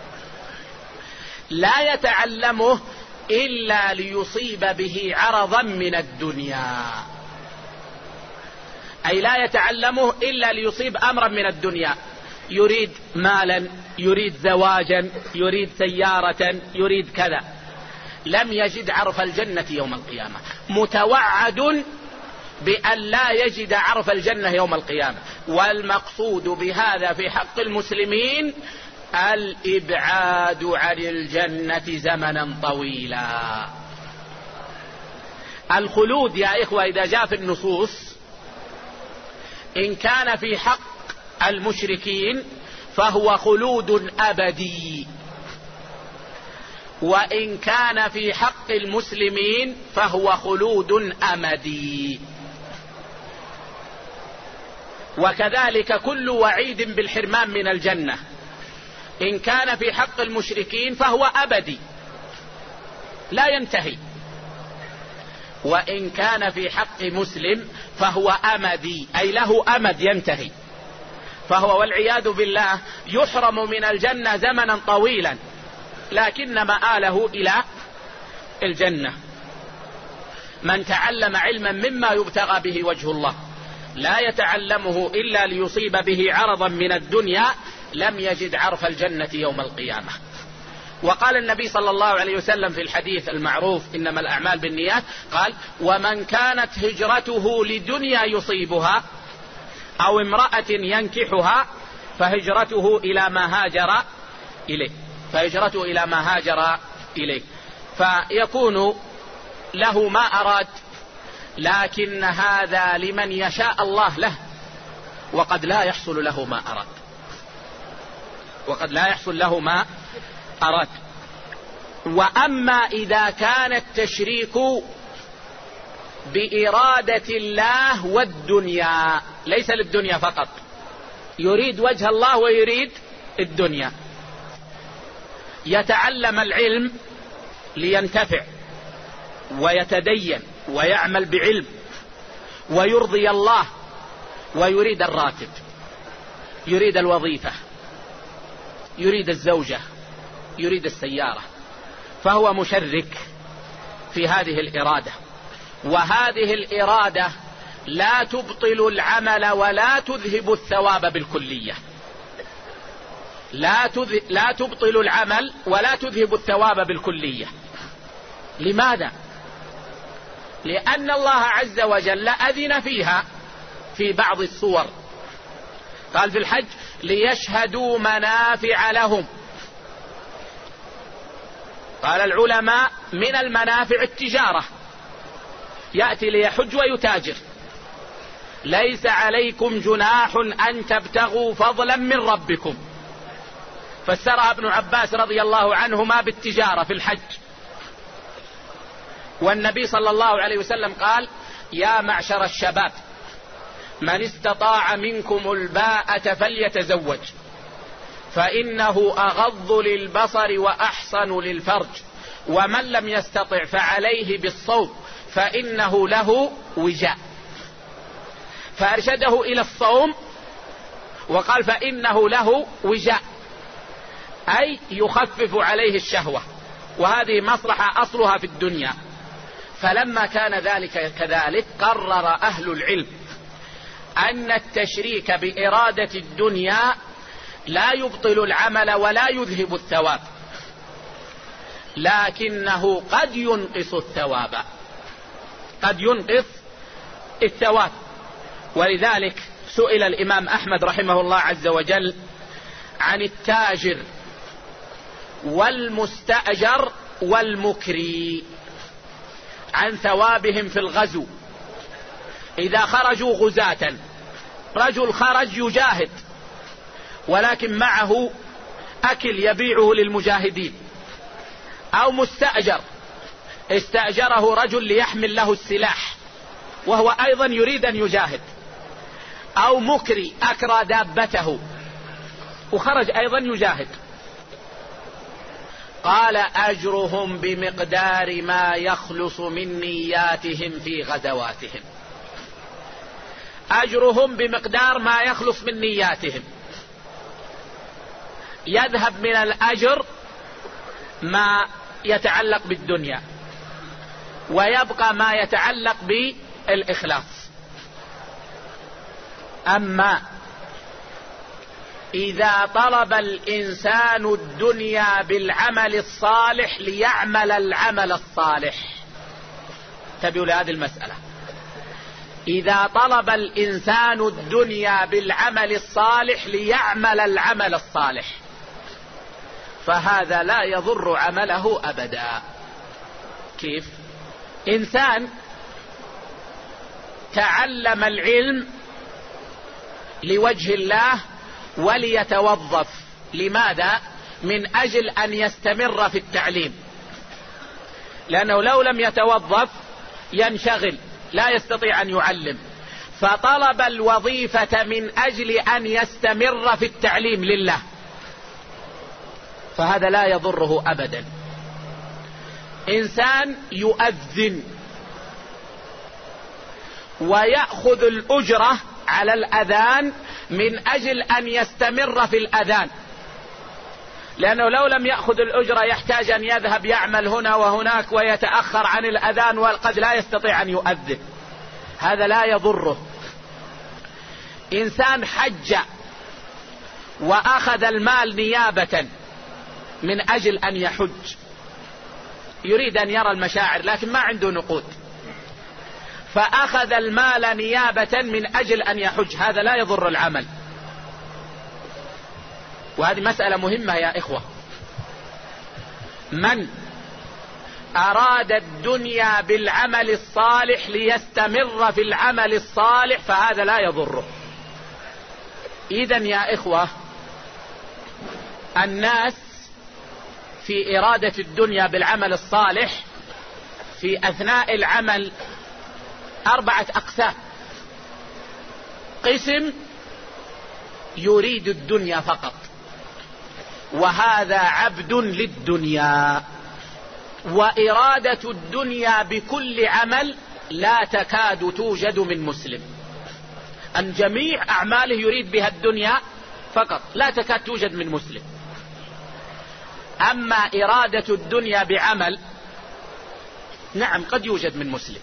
لا يتعلمه إلا ليصيب به عرضا من الدنيا، أي لا يتعلمه إلا ليصيب أمرا من الدنيا، يريد مالا، يريد زواجا، يريد سيارة، يريد كذا، لم يجد عرف الجنة يوم القيامة. متوعد بأن لا يجد عرف الجنة يوم القيامة. والمقصود بهذا في حق المسلمين الإبعاد عن الجنة زمنا طويلا. الخلود يا إخوة إذا جاء في النصوص إن كان في حق المشركين فهو خلود أبدي، وإن كان في حق المسلمين فهو خلود أمدي. وكذلك كل وعيد بالحرمان من الجنة إن كان في حق المشركين فهو أبدي لا ينتهي، وإن كان في حق مسلم فهو أمدي أي له أمد ينتهي، فهو والعياذ بالله يحرم من الجنة زمنا طويلا لكن مآله إلى الجنة. من تعلم علما مما يبتغى به وجه الله لا يتعلمه إلا ليصيب به عرضا من الدنيا لم يجد عرف الجنة يوم القيامة. وقال النبي صلى الله عليه وسلم في الحديث المعروف إنما الأعمال بالنيات قال: ومن كانت هجرته لدنيا يصيبها أو امرأة ينكحها فهجرته إلى ما هاجر إليه، فهجرته إلى ما هاجر إليه، فيكون له ما أراد، لكن هذا لمن يشاء الله له، وقد لا يحصل له ما أراد، وقد لا يحصل له ما أراد. وأما إذا كان التشريك بإرادة الله والدنيا، ليس للدنيا فقط، يريد وجه الله ويريد الدنيا، يتعلم العلم لينتفع ويتدين ويعمل بعلم ويرضي الله، ويريد الراتب، يريد الوظيفة، يريد الزوجة، يريد السيارة، فهو مشرك في هذه الإرادة. وهذه الإرادة لا تبطل العمل ولا تذهب الثواب بالكلية، لا تبطل العمل ولا تذهب الثواب بالكلية. لماذا؟ لأن الله عز وجل أذن فيها في بعض الصور، قال في الحج: ليشهدوا منافع لهم. قال العلماء: من المنافع التجارة، يأتي ليحج ويتاجر. ليس عليكم جناح أن تبتغوا فضلا من ربكم، فسرها ابن عباس رضي الله عنهما بالتجارة في الحج. والنبي صلى الله عليه وسلم قال: يا معشر الشباب من استطاع منكم الباءة فليتزوج فإنه أغض للبصر وأحصن للفرج، ومن لم يستطع فعليه بالصوم فإنه له وجاء. فأرشده إلى الصوم وقال: فإنه له وجاء، أي يخفف عليه الشهوة، وهذه مصلحة أصلها في الدنيا. فلما كان ذلك كذلك قرر أهل العلم أن التشريك بإرادة الدنيا لا يبطل العمل ولا يذهب الثواب، لكنه قد ينقص الثواب، قد ينقص الثواب. ولذلك سئل الإمام أحمد رحمه الله عز وجل عن التاجر والمستأجر والمكري، عن ثوابهم في الغزو. إذا خرجوا غزاة، رجل خرج يجاهد ولكن معه أكل يبيعه للمجاهدين، أو مستأجر استأجره رجل ليحمل له السلاح وهو أيضا يريد أن يجاهد، أو مكري أكرى دابته وخرج أيضا يجاهد، قال: أجرهم بمقدار ما يخلص من نياتهم في غزواتهم، أجرهم بمقدار ما يخلص من نياتهم. يذهب من الأجر ما يتعلق بالدنيا ويبقى ما يتعلق بالإخلاص. أما إذا طلب الإنسان الدنيا بالعمل الصالح ليعمل العمل الصالح، انتبهوا لهذه المسألة، إذا طلب الإنسان الدنيا بالعمل الصالح ليعمل العمل الصالح فهذا لا يضر عمله أبدا. كيف؟ إنسان تعلم العلم لوجه الله وليتوظف، لماذا؟ من أجل أن يستمر في التعليم، لأنه لو لم يتوظف ينشغل لا يستطيع أن يعلم، فطلب الوظيفة من أجل أن يستمر في التعليم لله، فهذا لا يضره أبدا. إنسان يؤذن ويأخذ الأجرة على الأذان من أجل أن يستمر في الأذان، لأنه لو لم يأخذ الأجرة يحتاج أن يذهب يعمل هنا وهناك ويتأخر عن الأذان وقد لا يستطيع أن يؤذن، هذا لا يضره. إنسان حج وأخذ المال نيابة من أجل أن يحج، يريد أن يرى المشاعر لكن ما عنده نقود، فأخذ المال نيابة من أجل أن يحج، هذا لا يضر العمل. وهذه مسألة مهمة يا إخوة. من أراد الدنيا بالعمل الصالح ليستمر في العمل الصالح فهذا لا يضره. إذن يا إخوة، الناس في إرادة الدنيا بالعمل الصالح في أثناء العمل 4 أقسام. قسم يريد الدنيا فقط، وهذا عبد للدنيا، وإرادة الدنيا بكل عمل لا تكاد توجد من مسلم، أن جميع أعماله يريد بها الدنيا فقط، لا تكاد توجد من مسلم. أما إرادة الدنيا بعمل، نعم قد يوجد من مسلم،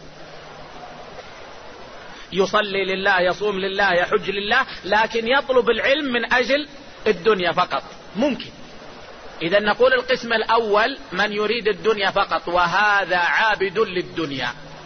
يصلي لله، يصوم لله، يحج لله، لكن يطلب العلم من أجل الدنيا فقط، ممكن. إذا نقول القسم الأول من يريد الدنيا فقط، وهذا عابد للدنيا.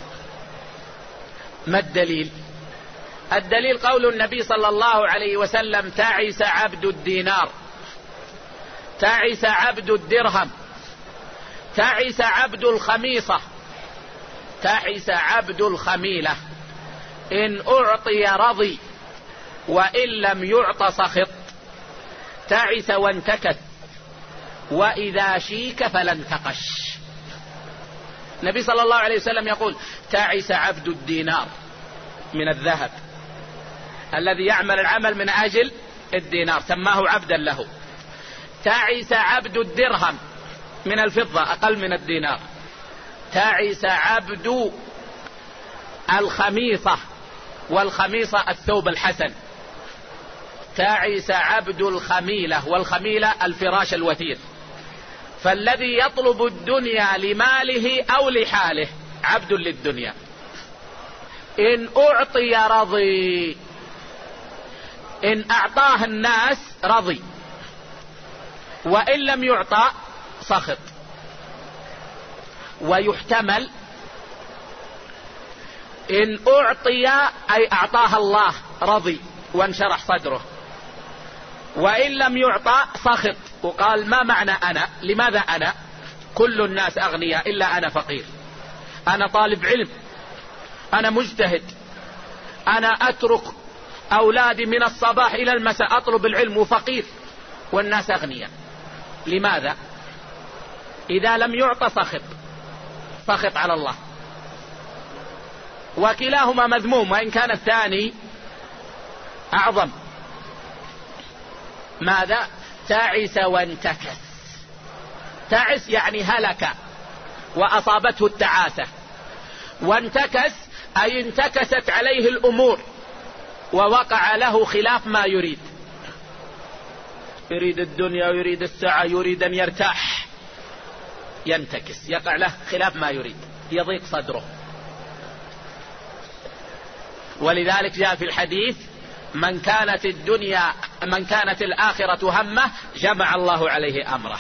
ما الدليل؟ الدليل قول النبي صلى الله عليه وسلم: تعس عبد الدينار، تعس عبد الدرهم، تعس عبد الخميصة، تعس عبد الخميلة، إن أعطي رضي وإن لم يعط سخط، تعس وانتكس، وإذا شيك فلا انتقش. النبي صلى الله عليه وسلم يقول: تعس عبد الدينار من الذهب الذي يعمل العمل من أجل الدينار، سماه عبدا له. تعس عبد الدرهم من الفضة أقل من الدينار. تعس عبد الخميصة، والخميصة الثوب الحسن. تعس عبد الخميلة، والخميلة الفراش الوثير. فالذي يطلب الدنيا لماله أو لحاله عبد للدنيا، إن أعطي رضي، إن أعطاه الناس رضي، وإن لم يعطى سخط. ويحتمل إن أعطي أي أعطاه الله رضي وانشرح صدره، وإن لم يعطى سخط وقال: ما معنى أنا؟ لماذا أنا؟ كل الناس أغنياء إلا أنا فقير، أنا طالب علم، أنا مجتهد، أنا أترك أولادي من الصباح إلى المساء أطلب العلم وفقير، والناس أغنياء. لماذا؟ إذا لم يعطى سخط على الله، وكلاهما مذموم، وإن كان الثاني أعظم. ماذا؟ تعس وانتكس. تعس يعني هلك وأصابته التعاسة، وانتكس أي انتكست عليه الأمور ووقع له خلاف ما يريد. يريد الدنيا ويريد السعة، يريد أن يرتاح، ينتكس، يقع له خلاف ما يريد، يضيق صدره. ولذلك جاء في الحديث: من كانت الآخرة همه جمع الله عليه أمره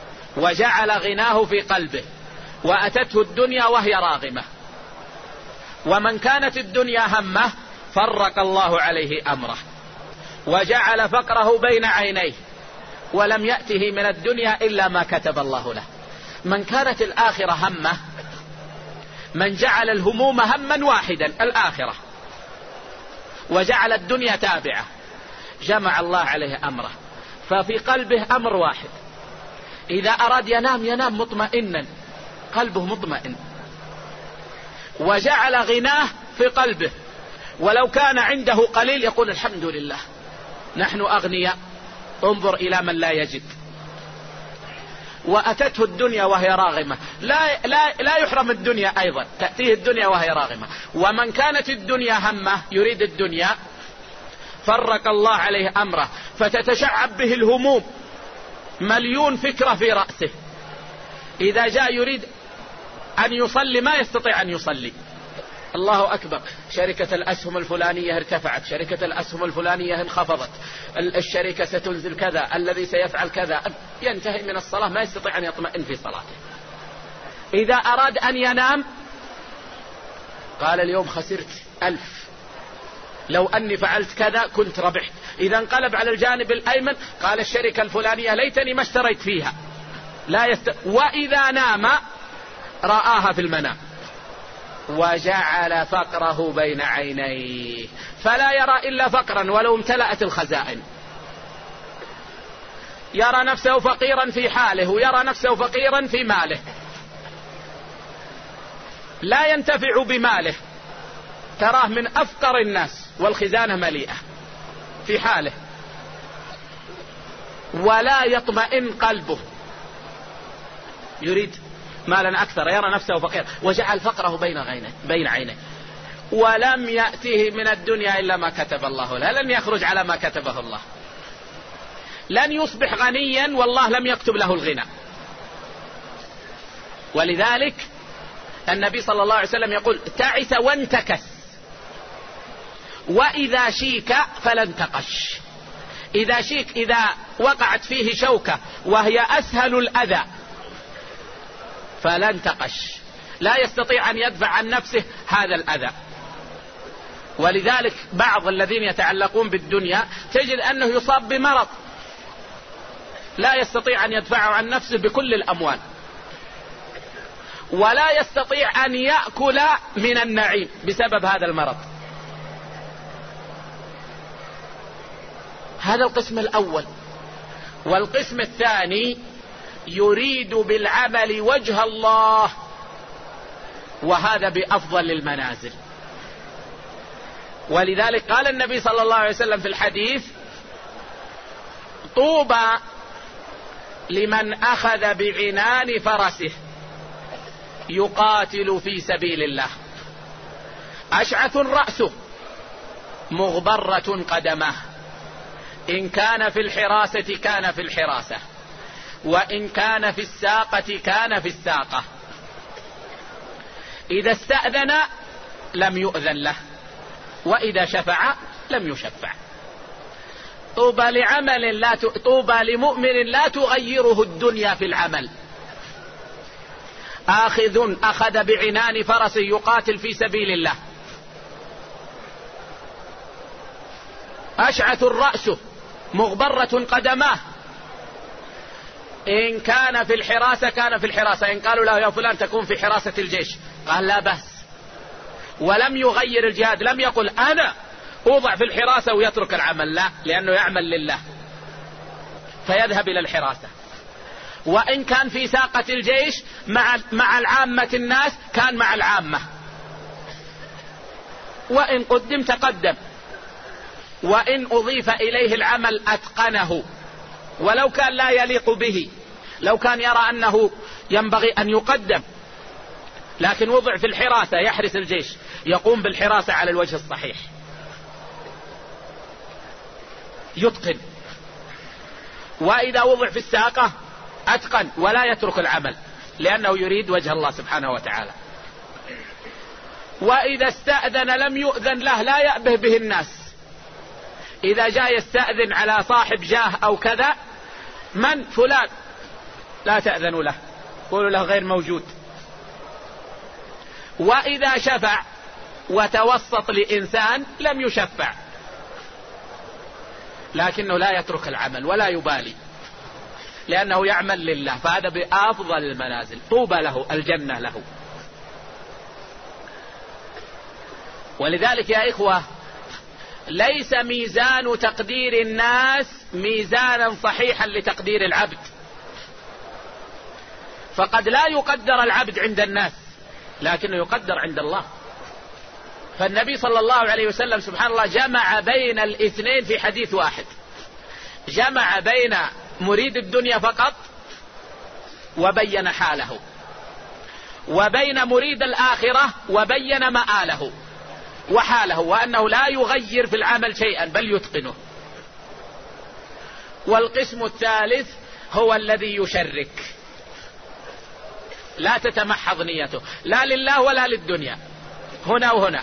وجعل غناه في قلبه، وأتته الدنيا وهي راغمة. ومن كانت الدنيا همه فرق الله عليه أمره وجعل فقره بين عينيه ولم يأته من الدنيا إلا ما كتب الله له. من كانت الآخرة همه، من جعل الهموم هما واحدا الآخرة وجعل الدنيا تابعة، جمع الله عليه أمره، ففي قلبه أمر واحد. إذا أراد ينام مطمئنا، قلبه مطمئن، وجعل غناه في قلبه، ولو كان عنده قليل يقول الحمد لله نحن أغنياء، انظر إلى من لا يجد. وأتته الدنيا وهي راغمة، لا يحرم الدنيا أيضا، تأتيه الدنيا وهي راغمة. ومن كانت الدنيا همه يريد الدنيا فرق الله عليه أمره، فتتشعب به الهموم، مليون فكرة في رأسه. إذا جاء يريد أن يصلي ما يستطيع أن يصلي. الله أكبر، شركة الأسهم الفلانية ارتفعت، شركة الأسهم الفلانية انخفضت، الشركة ستنزل كذا، الذي سيفعل كذا، ينتهي من الصلاة ما يستطيع أن يطمئن في صلاته. إذا أراد أن ينام قال اليوم خسرت 1000، لو أني فعلت كذا كنت ربحت. إذا انقلب على الجانب الأيمن قال الشركة الفلانية ليتني ما اشتريت فيها. وإذا نام رآها في المنام. وجعل فقره بين عينيه، فلا يرى إلا فقرا ولو امتلأت الخزائن. يرى نفسه فقيرا في حاله ويرى نفسه فقيرا في ماله، لا ينتفع بماله، تراه من أفقر الناس والخزانة مليئة في حاله، ولا يطمئن قلبه، يريد مالا أكثر، يرى نفسه فقير. وجعل فقره بين عينيه، ولم يأته من الدنيا إلا ما كتب الله له، لن يخرج على ما كتبه الله، لن يصبح غنيا والله لم يكتب له الغنى. ولذلك النبي صلى الله عليه وسلم يقول تعس وانتكس، وإذا شيك فلن تقش. إذا شيك إذا وقعت فيه شوكة وهي أسهل الأذى فلن تقش، لا يستطيع أن يدفع عن نفسه هذا الأذى. ولذلك بعض الذين يتعلقون بالدنيا تجد أنه يصاب بمرض لا يستطيع أن يدفعه عن نفسه بكل الأموال، ولا يستطيع أن يأكل من النعيم بسبب هذا المرض. هذا القسم الأول. والقسم الثاني يريد بالعمل وجه الله، وهذا بأفضل المنازل. ولذلك قال النبي صلى الله عليه وسلم في الحديث طوبى لمن أخذ بعنان فرسه يقاتل في سبيل الله، أشعث رأسه مغبرة قدمه، إن كان في الحراسة كان في الحراسة، وإن كان في الساقة كان في الساقة، إذا استأذن لم يؤذن له، وإذا شفع لم يشفع. طوبى لمؤمن لا تغيره الدنيا في العمل، أخذ بعنان فرسه يقاتل في سبيل الله، أشعث الرأس مغبرة قدماه، إن كان في الحراسة كان في الحراسة. إن قالوا له يا فلان تكون في حراسة الجيش قال لا بأس، ولم يغير الجهاد، لم يقل أنا أوضع في الحراسة ويترك العمل، لا، لأنه يعمل لله فيذهب إلى الحراسة. وإن كان في ساقة الجيش مع العامة الناس كان مع العامة، وإن قدم تقدم، وإن أضيف إليه العمل أتقنه، ولو كان لا يليق به، لو كان يرى أنه ينبغي أن يقدم، لكن وضع في الحراسة يحرس الجيش، يقوم بالحراسة على الوجه الصحيح، يتقن. وإذا وضع في الساقة أتقن ولا يترك العمل، لأنه يريد وجه الله سبحانه وتعالى. وإذا استأذن لم يؤذن له، لا يأبه به الناس. إذا جاء يستأذن على صاحب جاه أو كذا، من فلان، لا تأذنوا له، قولوا له غير موجود. وإذا شفع وتوسط لإنسان لم يشفع، لكنه لا يترك العمل ولا يبالي لأنه يعمل لله، فهذا بأفضل المنازل، طوبى له، الجنة له. ولذلك يا إخوة ليس ميزان تقدير الناس ميزانا صحيحا لتقدير العبد، فقد لا يقدر العبد عند الناس لكنه يقدر عند الله. فالنبي صلى الله عليه وسلم سبحان الله جمع بين الاثنين في حديث واحد، جمع بين مريد الدنيا فقط وبين حاله، وبين مريد الآخرة وبين مآله وحاله، وأنه لا يغير في العمل شيئا بل يتقنه. والقسم الثالث هو الذي يشرك، لا تتمحض نيته لا لله ولا للدنيا، هنا وهنا.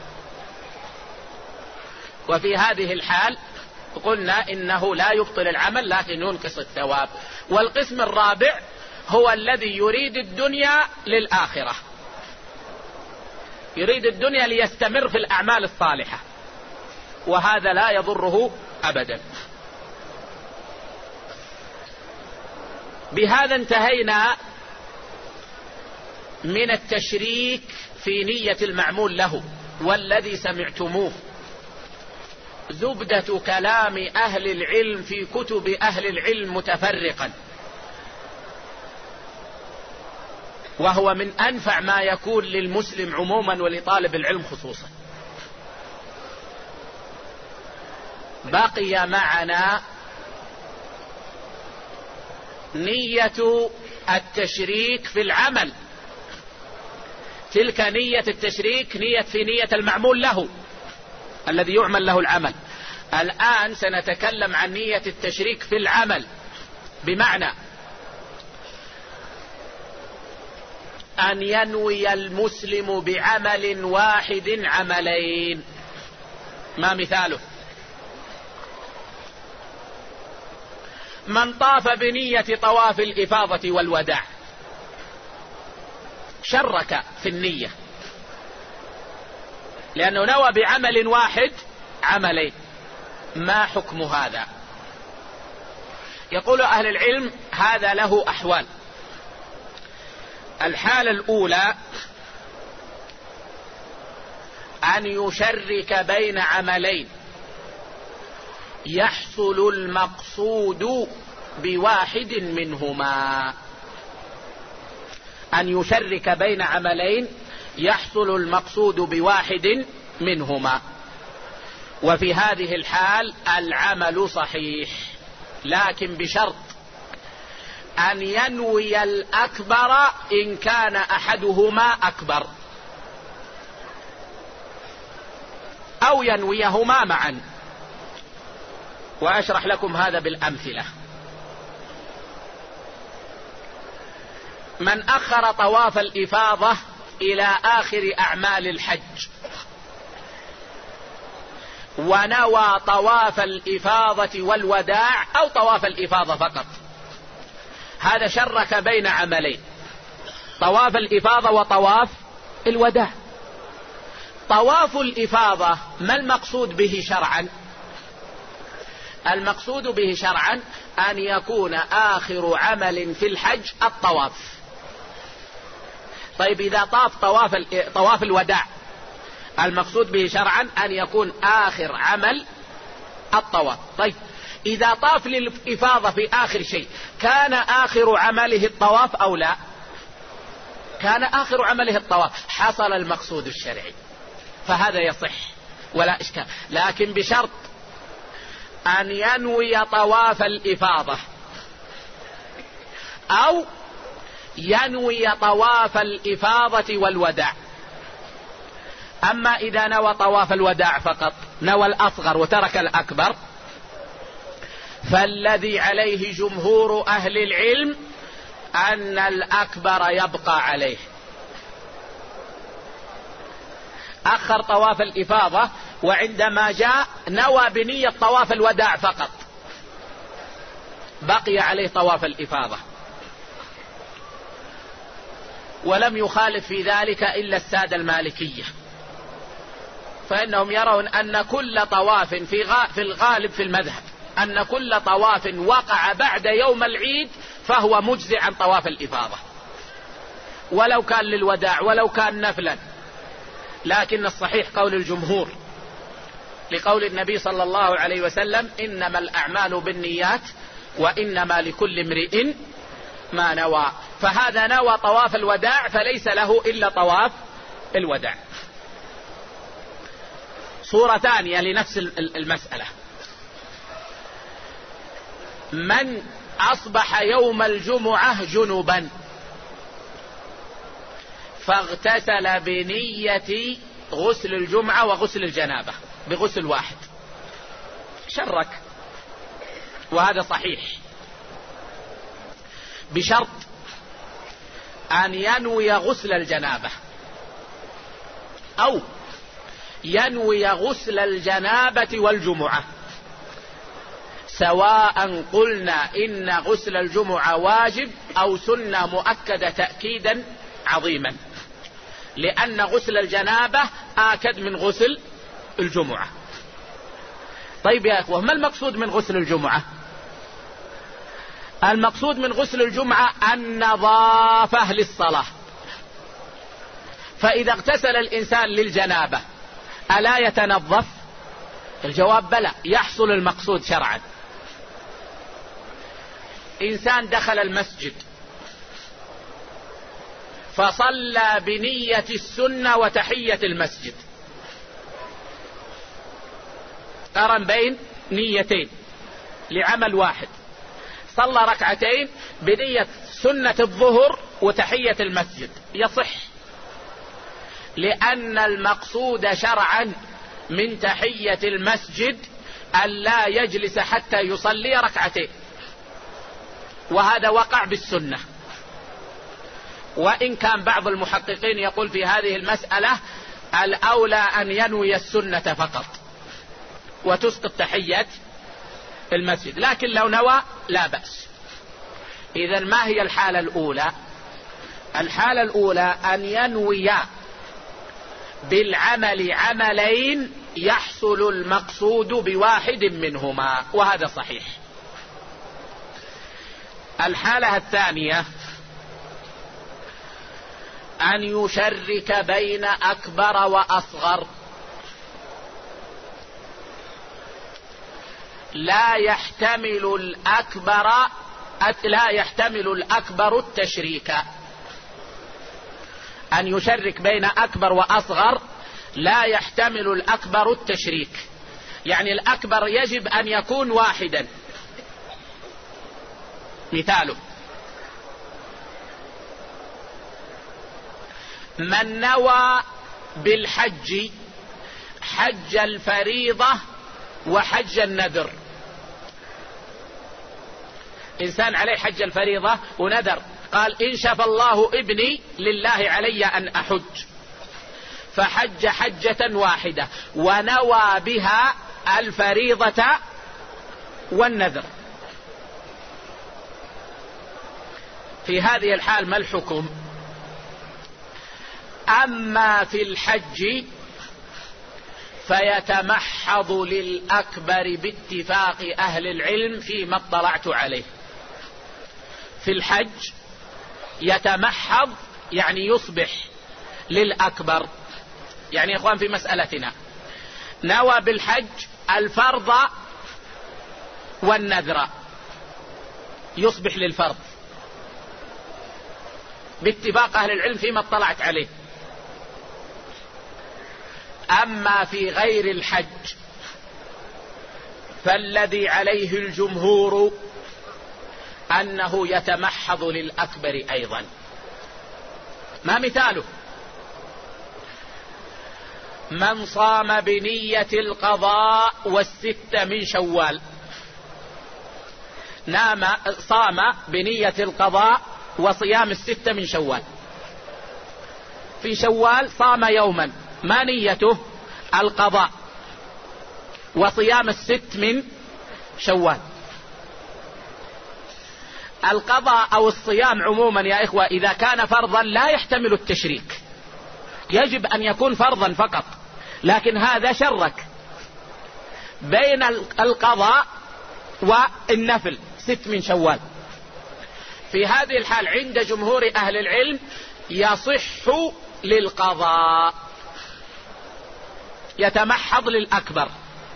وفي هذه الحال قلنا إنه لا يبطل العمل لكن ينقص الثواب. والقسم الرابع هو الذي يريد الدنيا للآخرة، يريد الدنيا ليستمر في الأعمال الصالحة، وهذا لا يضره أبدا. بهذا انتهينا من التشريك في نية المعمول له والذي سمعتموه زبدة كلام أهل العلم في كتب أهل العلم متفرقا، وهو من أنفع ما يكون للمسلم عموما ولطالب العلم خصوصا. بقي معنا نية التشريك في العمل، تلك نية التشريك في نية المعمول له الذي يعمل له العمل. الآن سنتكلم عن نية التشريك في العمل، بمعنى أن ينوي المسلم بعمل واحد عملين. ما مثاله؟ من طاف بنية طواف الإفاضة والوداع شرك في النية لأنه نوى بعمل واحد عملين. ما حكم هذا؟ يقول أهل العلم هذا له أحوال. الحالة الأولى أن يشرك بين عملين يحصل المقصود بواحد منهما، أن يشرك بين عملين يحصل المقصود بواحد منهما. وفي هذه الحال العمل صحيح، لكن بشرط أن ينوي الأكبر إن كان أحدهما أكبر، أو ينويهما معا. وأشرح لكم هذا بالأمثلة. من أخر طواف الإفاضة إلى آخر أعمال الحج ونوى طواف الإفاضة والوداع أو طواف الإفاضة فقط، هذا شرك بين عملين، طواف الإفاضة وطواف الوداع. طواف الإفاضة ما المقصود به شرعا؟ المقصود به شرعا أن يكون آخر عمل في الحج الطواف. طيب إذا طاف طواف الوداع المقصود به شرعا أن يكون آخر عمل الطواف. طيب إذا طاف للإفاضة في آخر شيء كان آخر عمله الطواف أو لا؟ كان آخر عمله الطواف، حصل المقصود الشرعي، فهذا يصح ولا إشكال، لكن بشرط أن ينوي طواف الإفاضة أو ينوي طواف الإفاضة والوداع. أما إذا نوى طواف الوداع فقط، نوى الأصغر وترك الأكبر، فالذي عليه جمهور أهل العلم أن الأكبر يبقى عليه. أخر طواف الإفاضة وعندما جاء نوى بنية طواف الوداع فقط، بقي عليه طواف الإفاضة، ولم يخالف في ذلك إلا السادة المالكية، فإنهم يرون أن كل طواف في الغالب في المذهب أن كل طواف وقع بعد يوم العيد فهو مجزي عن طواف الإفاضة، ولو كان للوداع ولو كان نفلا. لكن الصحيح قول الجمهور لقول النبي صلى الله عليه وسلم: إنما الأعمال بالنيات وإنما لكل امرئ ما نوى. فهذا نوى طواف الوداع فليس له إلا طواف الوداع. صورة ثانية لنفس المسألة: من أصبح يوم الجمعة جنبا فاغتسل بنية غسل الجمعة وغسل الجنابة بغسل واحد، شرك، وهذا صحيح، بشرط أن ينوي غسل الجنابة أو ينوي غسل الجنابة والجمعة، سواء قلنا إن غسل الجمعة واجب أو سنة مؤكدة تأكيدا عظيما، لأن غسل الجنابة آكد من غسل الجمعة. طيب يا أخوة، ما المقصود من غسل الجمعة؟ المقصود من غسل الجمعة النظافة للصلاة. فإذا اغتسل الإنسان للجنابة ألا يتنظف؟ الجواب بلى، يحصل المقصود شرعا. إنسان دخل المسجد فصلى بنية السنة وتحية المسجد، قرن بين نيتين لعمل واحد، صلى ركعتين بنية سنة الظهر وتحية المسجد، يصح، لأن المقصود شرعا من تحية المسجد أن لا يجلس حتى يصلي ركعتين، وهذا وقع بالسنة. وإن كان بعض المحققين يقول في هذه المسألة الأولى أن ينوي السنة فقط وتسقط تحية المسجد، لكن لو نوى لا بأس. إذن ما هي الحالة الأولى؟ الحالة الأولى أن ينوي بالعمل عملين يحصل المقصود بواحد منهما، وهذا صحيح. الحالة الثانية أن يشرك بين أكبر وأصغر، لا يحتمل الأكبر التشريك. أن يشرك بين أكبر وأصغر لا يحتمل الأكبر التشريك، يعني الأكبر يجب أن يكون واحدا. مثاله: من نوى بالحج حج الفريضة وحج النذر، إنسان عليه حج الفريضة ونذر، قال: إن شفى الله ابني لله علي أن أحج، فحج حجة واحدة ونوى بها الفريضة والنذر. في هذه الحال ما الحكم؟ أما في الحج فيتمحض للأكبر باتفاق أهل العلم فيما اطلعت عليه. في الحج يتمحض يعني يصبح للأكبر. يعني يا إخوان في مسألتنا نوى بالحج الفرض والنذر، يصبح للفرض باتفاق أهل العلم فيما اطلعت عليه. أما في غير الحج فالذي عليه الجمهور أنه يتمحض للأكبر أيضا. ما مثاله؟ من صام بنية القضاء والستة من شوال، صام بنية القضاء وصيام الستة من شوال. في شوال صام يوما، ما نيته؟ القضاء وصيام الست من شوال. القضاء أو الصيام عموما يا إخوة إذا كان فرضا لا يحتمل التشريك، يجب أن يكون فرضا فقط، لكن هذا شرك بين القضاء والنفل 6 من شوال. في هذه الحال عند جمهور أهل العلم يصح للقضاء، يتمحض للأكبر.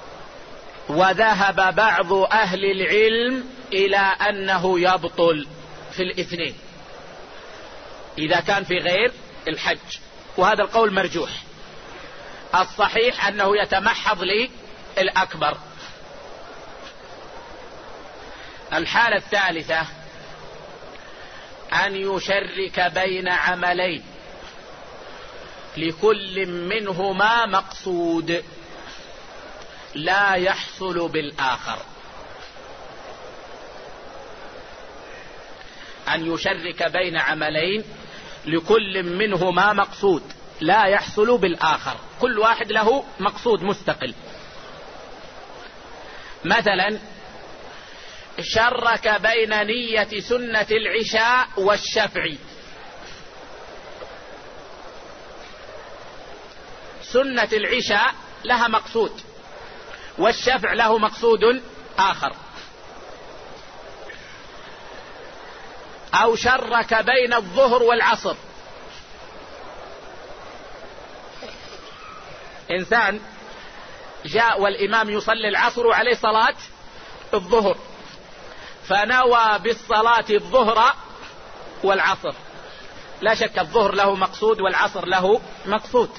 وذهب بعض أهل العلم إلى أنه يبطل في الاثنين إذا كان في غير الحج، وهذا القول مرجوح. الصحيح أنه يتمحض للأكبر. الحالة الثالثة أن يشرك بين عملين لكل منهما مقصود لا يحصل بالآخر. أن يشرك بين عملين لكل منهما مقصود لا يحصل بالآخر، كل واحد له مقصود مستقل. مثلا شرك بين نية سنة العشاء والشفع. سنة العشاء لها مقصود والشفع له مقصود آخر. أو شرك بين الظهر والعصر. إنسان جاء والإمام يصلي العصر وعليه صلاة الظهر، فنوى بالصلاة الظهر والعصر. لا شك الظهر له مقصود والعصر له مقصود.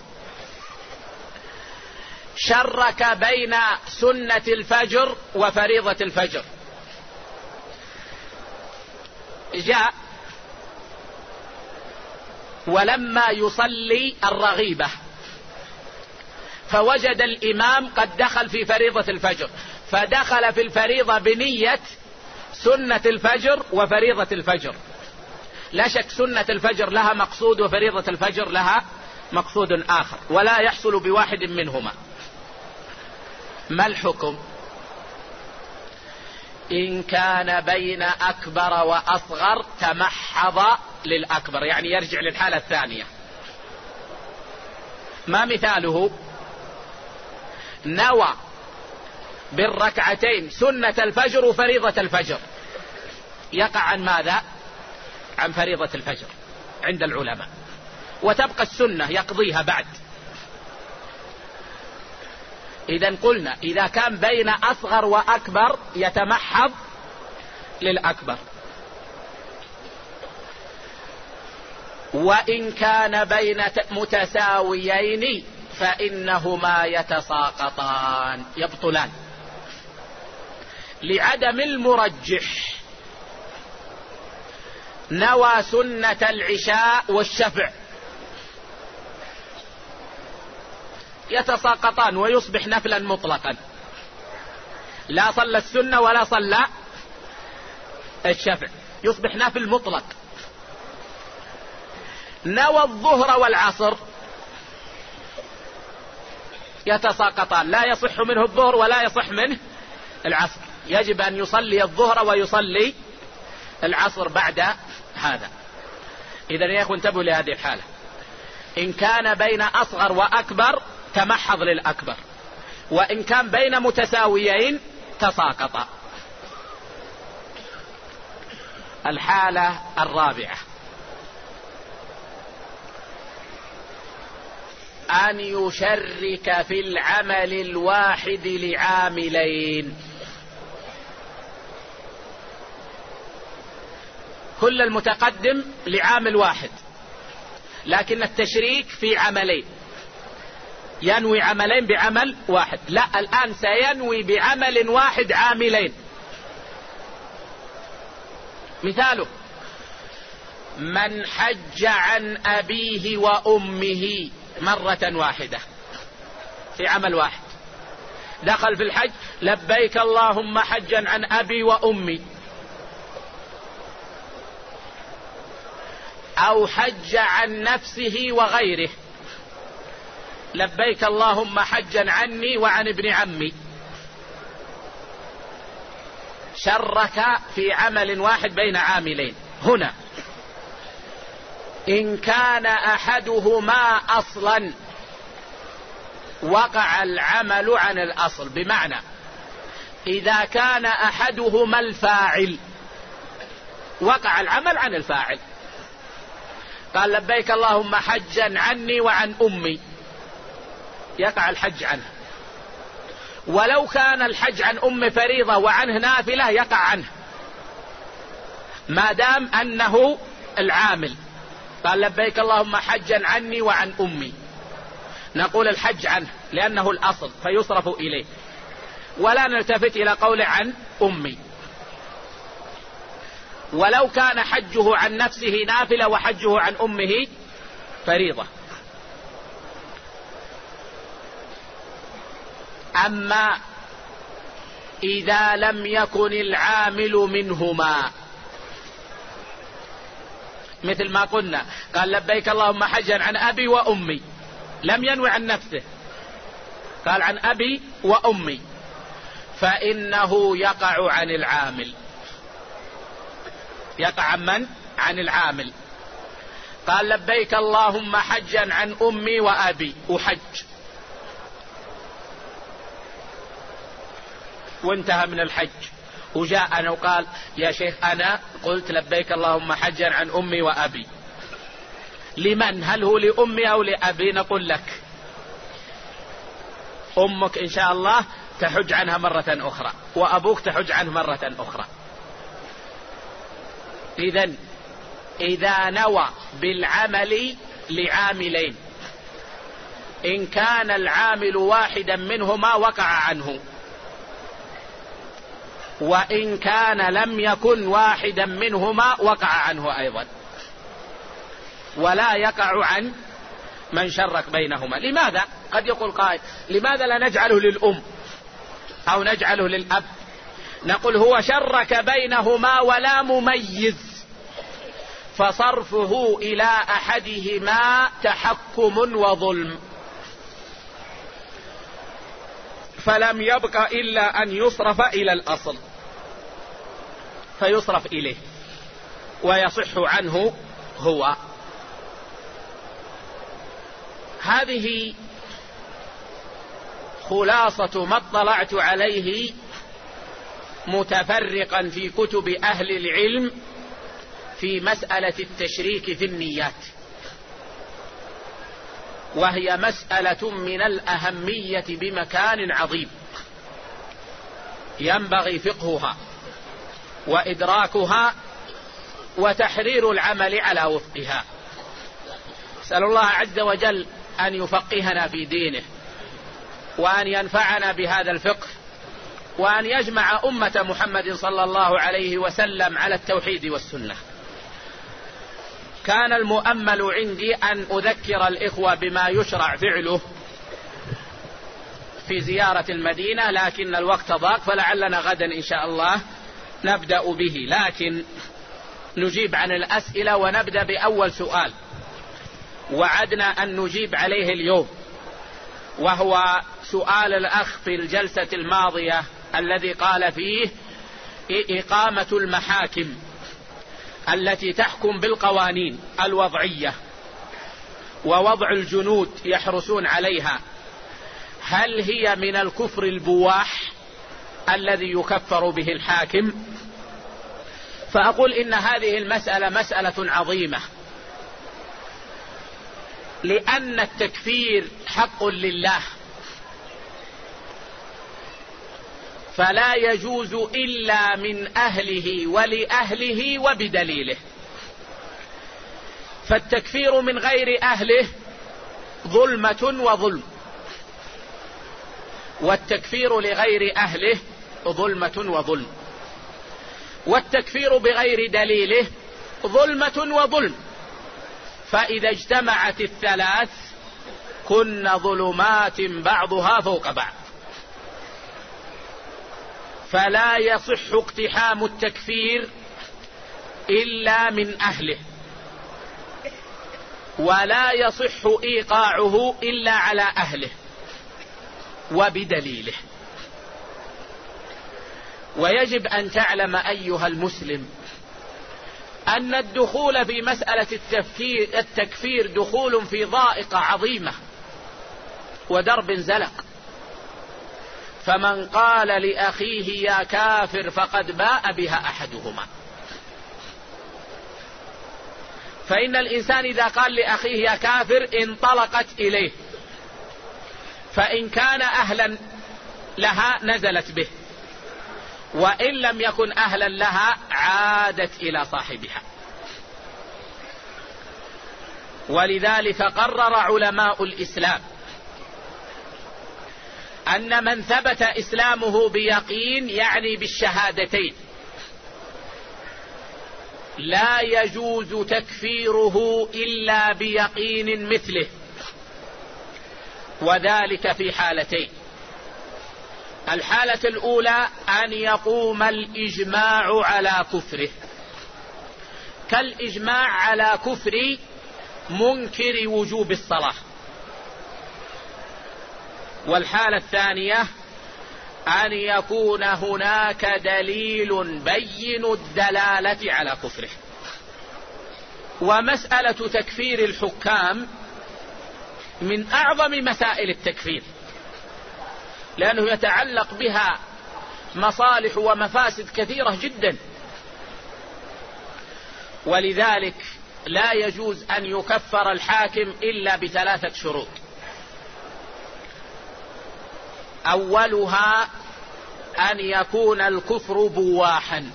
شرك بين سنة الفجر وفريضة الفجر. جاء ولما يصلي الرغيبة فوجد الإمام قد دخل في فريضة الفجر، فدخل في الفريضة بنية سنة الفجر وفريضة الفجر. لا شك سنة الفجر لها مقصود وفريضة الفجر لها مقصود آخر، ولا يحصل بواحد منهما. ما الحكم؟ إن كان بين أكبر وأصغر تمحض للأكبر، يعني يرجع للحالة الثانية. ما مثاله؟ نوى بالركعتين سنة الفجر وفريضة الفجر، يقع عن ماذا؟ عن فريضة الفجر عند العلماء، وتبقى السنة يقضيها بعد. إذن قلنا إذا كان بين أصغر وأكبر يتمحض للأكبر، وإن كان بين متساويين فإنهما يتساقطان يبطلان لعدم المرجح. نوى سنة العشاء والشفع يتساقطان ويصبح نفلا مطلقا، لا صلى السنة ولا صلى الشفع، يصبح نفل مطلق. نوى الظهر والعصر يتساقطان، لا يصح منه الظهر ولا يصح منه العصر، يجب أن يصلي الظهر ويصلي العصر بعد هذا. إذن يا أخوة انتبهوا لهذه الحالة. إن كان بين أصغر وأكبر تمحض للأكبر، وإن كان بين متساويين تساقط. الحالة الرابعة أن يشرك في العمل الواحد لعاملين. كل المتقدم لعامل واحد، لكن التشريك في عملين، ينوي عملين بعمل واحد. لا، الآن سينوي بعمل واحد عاملين. مثاله من حج عن أبيه وأمه مرة واحدة في عمل واحد، دخل في الحج لبيك اللهم حجا عن أبي وأمي، أو حج عن نفسه وغيره، لبيك اللهم حجا عني وعن ابن عمي. شرك في عمل واحد بين عاملين. هنا إن كان أحدهما أصلا وقع العمل عن الأصل، بمعنى إذا كان أحدهما الفاعل وقع العمل عن الفاعل. قال لبيك اللهم حجا عني وعن أمي، يقع الحج عنه. ولو كان الحج عن أم فريضة وعنه نافلة يقع عنه، ما دام أنه العامل. قال لبيك اللهم حجا عني وعن أمي، نقول الحج عنه لأنه الأصل فيصرف إليه، ولا نلتفت إلى قول عن أمي. ولو كان حجه عن نفسه نافلة وحجه عن أمه فريضة. أما إذا لم يكن العامل منهما، مثل ما قلنا قال لبيك اللهم حجا عن أبي وأمي، لم ينوي عن نفسه، قال عن أبي وأمي، فإنه يقع عن العامل. يقع عن من؟ عن العامل. قال لبيك اللهم حجا عن أمي وأبي، أحج، وانتهى من الحج، وجاءنا وقال يا شيخ أنا قلت لبيك اللهم حجا عن أمي وأبي، لمن؟ هل هو لأمي أو لأبي؟ نقول لك أمك إن شاء الله تحج عنها مرة أخرى، وأبوك تحج عنه مرة أخرى. إذن إذا نوى بالعمل لعاملين، إن كان العامل واحدا منهما وقع عنه، وإن كان لم يكن واحدا منهما وقع عنه أيضا، ولا يقع عن من شرك بينهما. لماذا؟ قد يقول قائل لماذا لا نجعله للأم أو نجعله للأب؟ نقول هو شرك بينهما ولا مميز، فصرفه إلى أحدهما تحكم وظلم، فلم يبق إلا أن يصرف إلى الأصل، فيصرف إليه ويصح عنه هو. هذه خلاصة ما اطلعت عليه متفرقا في كتب أهل العلم في مسألة التشريك في النيات، وهي مسألة من الأهمية بمكان عظيم، ينبغي فقهها وإدراكها وتحرير العمل على وفقها. أسأل الله عز وجل أن يفقهنا في دينه، وأن ينفعنا بهذا الفقه، وأن يجمع أمة محمد صلى الله عليه وسلم على التوحيد والسنة. كان المؤمل عندي أن أذكر الإخوة بما يشرع فعله في زيارة المدينة، لكن الوقت ضاق، فلعلنا غدا إن شاء الله نبدأ به. لكن نجيب عن الأسئلة، ونبدأ بأول سؤال وعدنا أن نجيب عليه اليوم، وهو سؤال الأخ في الجلسة الماضية الذي قال فيه إقامة المحاكم التي تحكم بالقوانين الوضعية ووضع الجنود يحرسون عليها، هل هي من الكفر البواح الذي يكفر به الحاكم؟ فأقول إن هذه المسألة مسألة عظيمة، لأن التكفير حق لله، فلا يجوز إلا من أهله ولأهله وبدليله. فالتكفير من غير أهله ظلمة وظلم، والتكفير لغير أهله ظلمة وظلم، والتكفير بغير دليله ظلمة وظلم. فإذا اجتمعت الثلاث كن ظلمات بعضها فوق بعض، فلا يصح اقتحام التكفير إلا من أهله، ولا يصح إيقاعه إلا على أهله وبدليله. ويجب أن تعلم أيها المسلم أن الدخول في مسألة التكفير دخول في ضائقة عظيمة، ودرب زلق. فمن قال لأخيه يا كافر فقد باء بها أحدهما. فإن الإنسان إذا قال لأخيه يا كافر انطلقت إليه، فإن كان أهلا لها نزلت به، وإن لم يكن أهلا لها عادت إلى صاحبها. ولذلك قرر علماء الإسلام أن من ثبت إسلامه بيقين، يعني بالشهادتين، لا يجوز تكفيره إلا بيقين مثله، وذلك في حالتين. الحالة الأولى أن يقوم الإجماع على كفره، كالإجماع على كفر منكر وجوب الصلاة. والحالة الثانية أن يكون هناك دليل بين الدلالة على كفره. ومسألة تكفير الحكام من أعظم مسائل التكفير، لأنه يتعلق بها مصالح ومفاسد كثيرة جدا، ولذلك لا يجوز أن يكفر الحاكم إلا بثلاثة شروط. أولها أن يكون الكفر بواحا.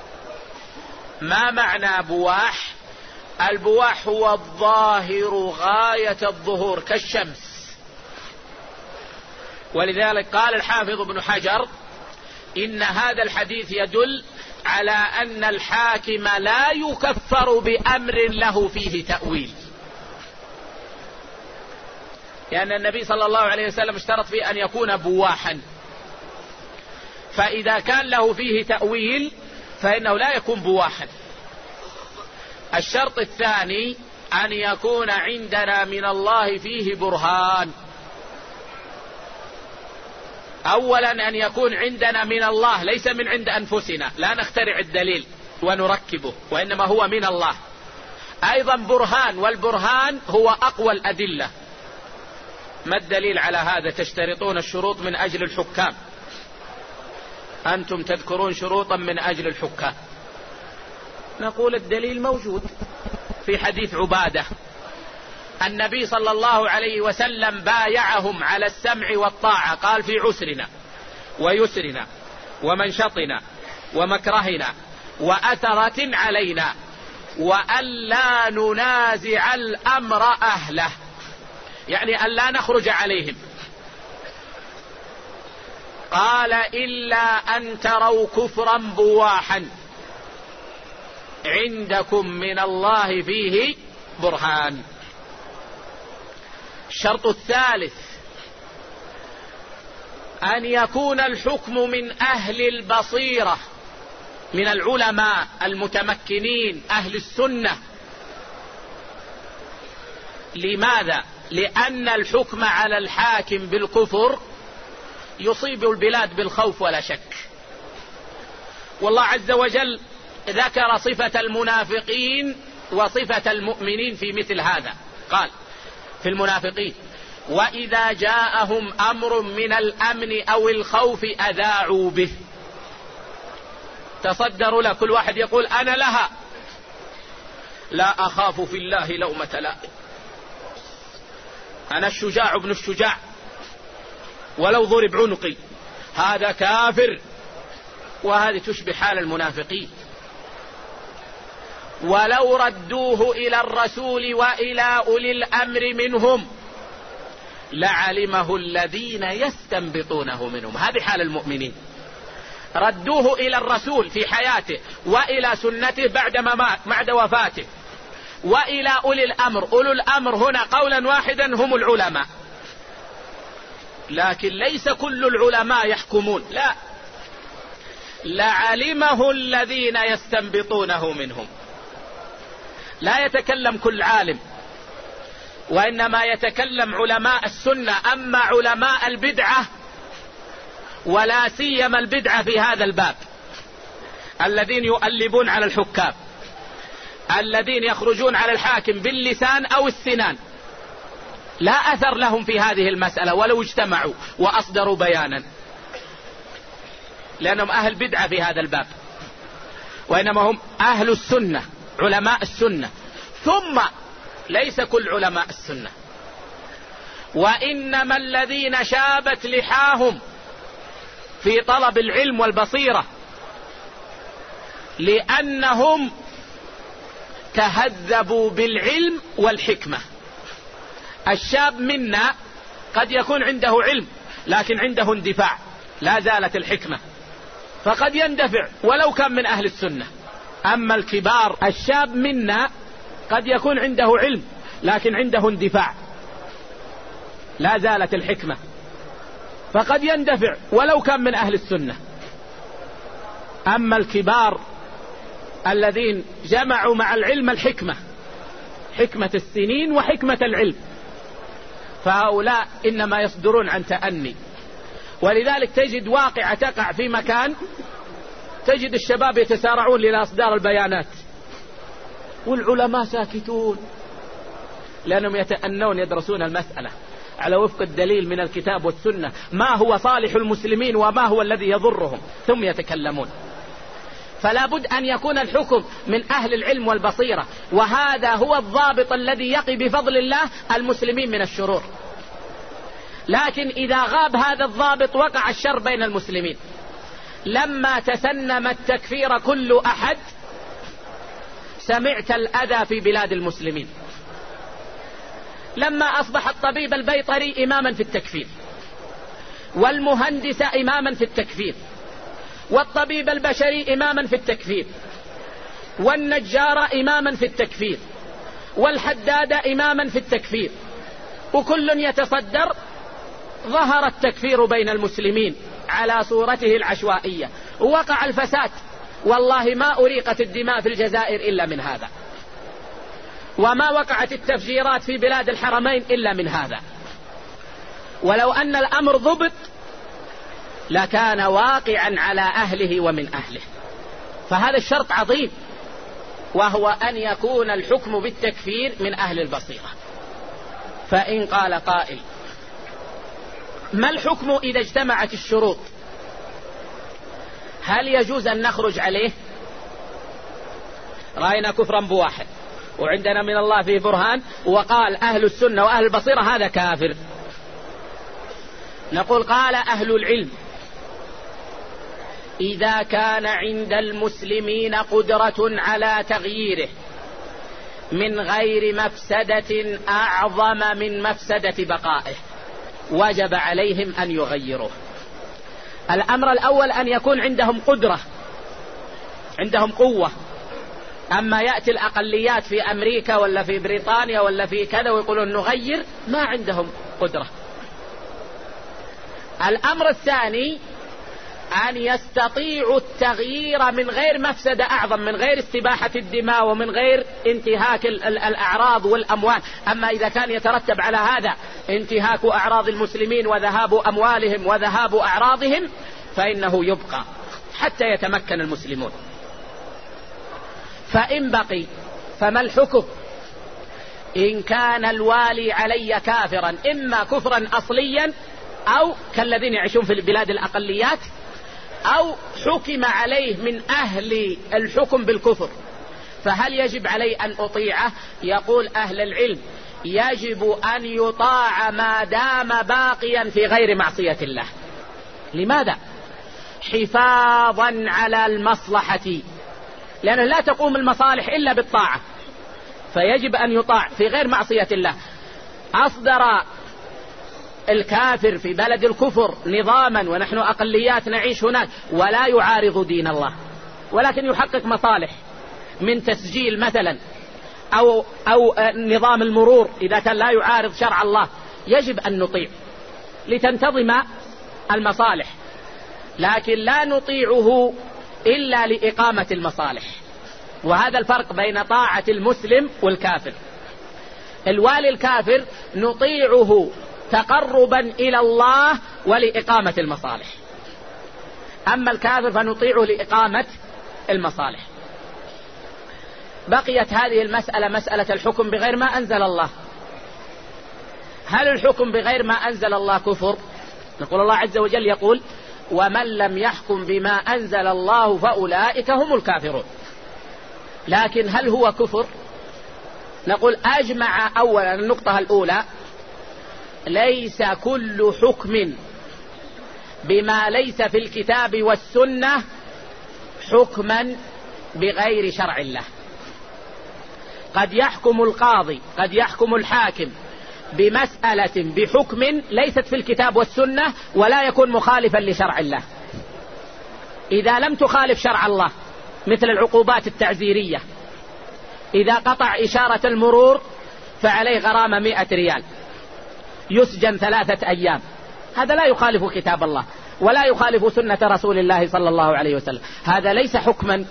ما معنى بواح؟ البواح هو الظاهر غاية الظهور كالشمس. ولذلك قال الحافظ ابن حجر إن هذا الحديث يدل على أن الحاكم لا يكفر بأمر له فيه تأويل، لأن النبي صلى الله عليه وسلم اشترط فيه أن يكون بواحا، فإذا كان له فيه تأويل فإنه لا يكون بواحا. الشرط الثاني أن يكون عندنا من الله فيه برهان. أولا أن يكون عندنا من الله، ليس من عند أنفسنا، لا نخترع الدليل ونركبه، وإنما هو من الله. أيضا برهان، والبرهان هو أقوى الأدلة. ما الدليل على هذا؟ تشترطون الشروط من أجل الحكام، أنتم تذكرون شروطا من أجل الحكام. نقول الدليل موجود في حديث عبادة. النبي صلى الله عليه وسلم بايعهم على السمع والطاعة، قال في عسرنا ويسرنا ومنشطنا ومكرهنا وأثرة علينا وألا ننازع الأمر أهله، يعني ألا نخرج عليهم. قال إلا أن تروا كفرا بواحا عندكم من الله فيه برهان. الشرط الثالث أن يكون الحكم من أهل البصيرة، من العلماء المتمكنين أهل السنة. لماذا؟ لأن الحكم على الحاكم بالكفر يصيب البلاد بالخوف ولا شك. والله عز وجل ذكر صفة المنافقين وصفة المؤمنين في مثل هذا. قال في المنافقين: وإذا جاءهم أمر من الأمن أو الخوف أذاعوا به. تصدروا له، كل واحد يقول أنا لها، لا أخاف في الله لومة لائم، أنا الشجاع ابن الشجاع ولو ضرب عنقي، هذا كافر. وهذه تشبه حال المنافقين. ولو ردوه إلى الرسول وإلى أولي الأمر منهم لعلمه الذين يستنبطونه منهم. هذه حال المؤمنين. ردوه إلى الرسول في حياته وإلى سنته بعد وفاته وإلى أولي الأمر. أولي الأمر هنا قولا واحدا هم العلماء، لكن ليس كل العلماء يحكمون، لا، لعلمه الذين يستنبطونه منهم. لا يتكلم كل عالم، وإنما يتكلم علماء السنة. أما علماء البدعة، ولا سيما البدعة في هذا الباب، الذين يؤلبون على الحكام، الذين يخرجون على الحاكم باللسان أو السنان، لا أثر لهم في هذه المسألة ولو اجتمعوا وأصدروا بيانا، لأنهم أهل بدعة في هذا الباب، وإنما هم أهل السنة علماء السنة، ثم ليس كل علماء السنة، وإنما الذين شابت لحاهم في طلب العلم والبصيرة لأنهم تهذبوا بالعلم والحكمة. الشاب منا قد يكون عنده علم لكن عنده اندفاع، لا زالت الحكمة، فقد يندفع ولو كان من أهل السنة. أما الكبار، الشاب منا قد يكون عنده علم لكن عنده اندفاع، لا زالت الحكمة، فقد يندفع ولو كان من أهل السنة. أما الكبار الذين جمعوا مع العلم الحكمة، حكمة السنين وحكمة العلم، فهؤلاء إنما يصدرون عن تأني. ولذلك تجد واقعة تقع في مكان، تجد الشباب يتسارعون إلى إصدار البيانات والعلماء ساكتون، لأنهم يتأنون يدرسون المسألة على وفق الدليل من الكتاب والسنة، ما هو صالح المسلمين وما هو الذي يضرهم، ثم يتكلمون. فلا بد أن يكون الحكم من أهل العلم والبصيرة، وهذا هو الضابط الذي يقي بفضل الله المسلمين من الشرور. لكن إذا غاب هذا الضابط وقع الشر بين المسلمين. لما تسنم التكفير كل أحد سمعت الأذى في بلاد المسلمين. لما أصبح الطبيب البيطري إماما في التكفير، والمهندس إماما في التكفير، والطبيب البشري إماما في التكفير، والنجار إماما في التكفير، والحداد إماما في التكفير، وكل يتصدر، ظهر التكفير بين المسلمين على صورته العشوائية، ووقع الفساد. والله ما أريقت الدماء في الجزائر إلا من هذا، وما وقعت التفجيرات في بلاد الحرمين إلا من هذا. ولو أن الأمر ضبط لكان واقعا على أهله ومن أهله. فهذا الشرط عظيم، وهو أن يكون الحكم بالتكفير من أهل البصيرة. فإن قال قائل: ما الحكم إذا اجتمعت الشروط؟ هل يجوز أن نخرج عليه؟ رأينا كفرا بواحد وعندنا من الله فيه برهان، وقال أهل السنة وأهل البصيرة هذا كافر. نقول: قال أهل العلم: إذا كان عند المسلمين قدرة على تغييره من غير مفسدة أعظم من مفسدة بقائه وجب عليهم أن يغيروه. الأمر الأول أن يكون عندهم قدرة، عندهم قوة. أما يأتي الأقليات في أمريكا ولا في بريطانيا ولا في كذا ويقولون نغير، ما عندهم قدرة. الأمر الثاني أن يستطيعوا التغيير من غير مفسدة أعظم، من غير استباحة الدماء ومن غير انتهاك الأعراض والأموال. أما إذا كان يترتب على هذا انتهاك أعراض المسلمين وذهاب أموالهم وذهاب أعراضهم فإنه يبقى حتى يتمكن المسلمون. فإن بقي فما الحكم؟ إن كان الوالي علي كافرا، إما كفرا أصليا أو كالذين يعيشون في البلاد الأقليات، أو حكم عليه من أهل الحكم بالكفر، فهل يجب علي أن أطيعه؟ يقول أهل العلم: يجب أن يطاع ما دام باقيا في غير معصية الله. لماذا؟ حفاظا على المصلحة، لأنه لا تقوم المصالح إلا بالطاعة، فيجب أن يطاع في غير معصية الله. أصدر الكافر في بلد الكفر نظاما ونحن أقليات نعيش هناك ولا يعارض دين الله، ولكن يحقق مصالح من تسجيل مثلا أو نظام المرور إذا كان لا يعارض شرع الله، يجب أن نطيع لتنتظم المصالح، لكن لا نطيعه إلا لإقامة المصالح. وهذا الفرق بين طاعة المسلم والكافر. الوالي الكافر نطيعه تقربا إلى الله ولإقامة المصالح، أما الكافر فنطيعه لإقامة المصالح. بقيت هذه المسألة مسألة الحكم بغير ما أنزل الله. هل الحكم بغير ما أنزل الله كفر؟ نقول الله عز وجل يقول ومن لم يحكم بما أنزل الله فأولئك هم الكافرون. لكن هل هو كفر؟ نقول أجمع أولا النقطة الأولى ليس كل حكم بما ليس في الكتاب والسنة حكما بغير شرع الله. قد يحكم القاضي قد يحكم الحاكم بمسألة بحكم ليست في الكتاب والسنة ولا يكون مخالفا لشرع الله. إذا لم تخالف شرع الله مثل العقوبات التعزيرية، إذا قطع إشارة المرور فعليه غرامة 100 ريال، يسجن 3 أيام، هذا لا يخالف كتاب الله ولا يخالف سنة رسول الله صلى الله عليه وسلم، هذا ليس حكما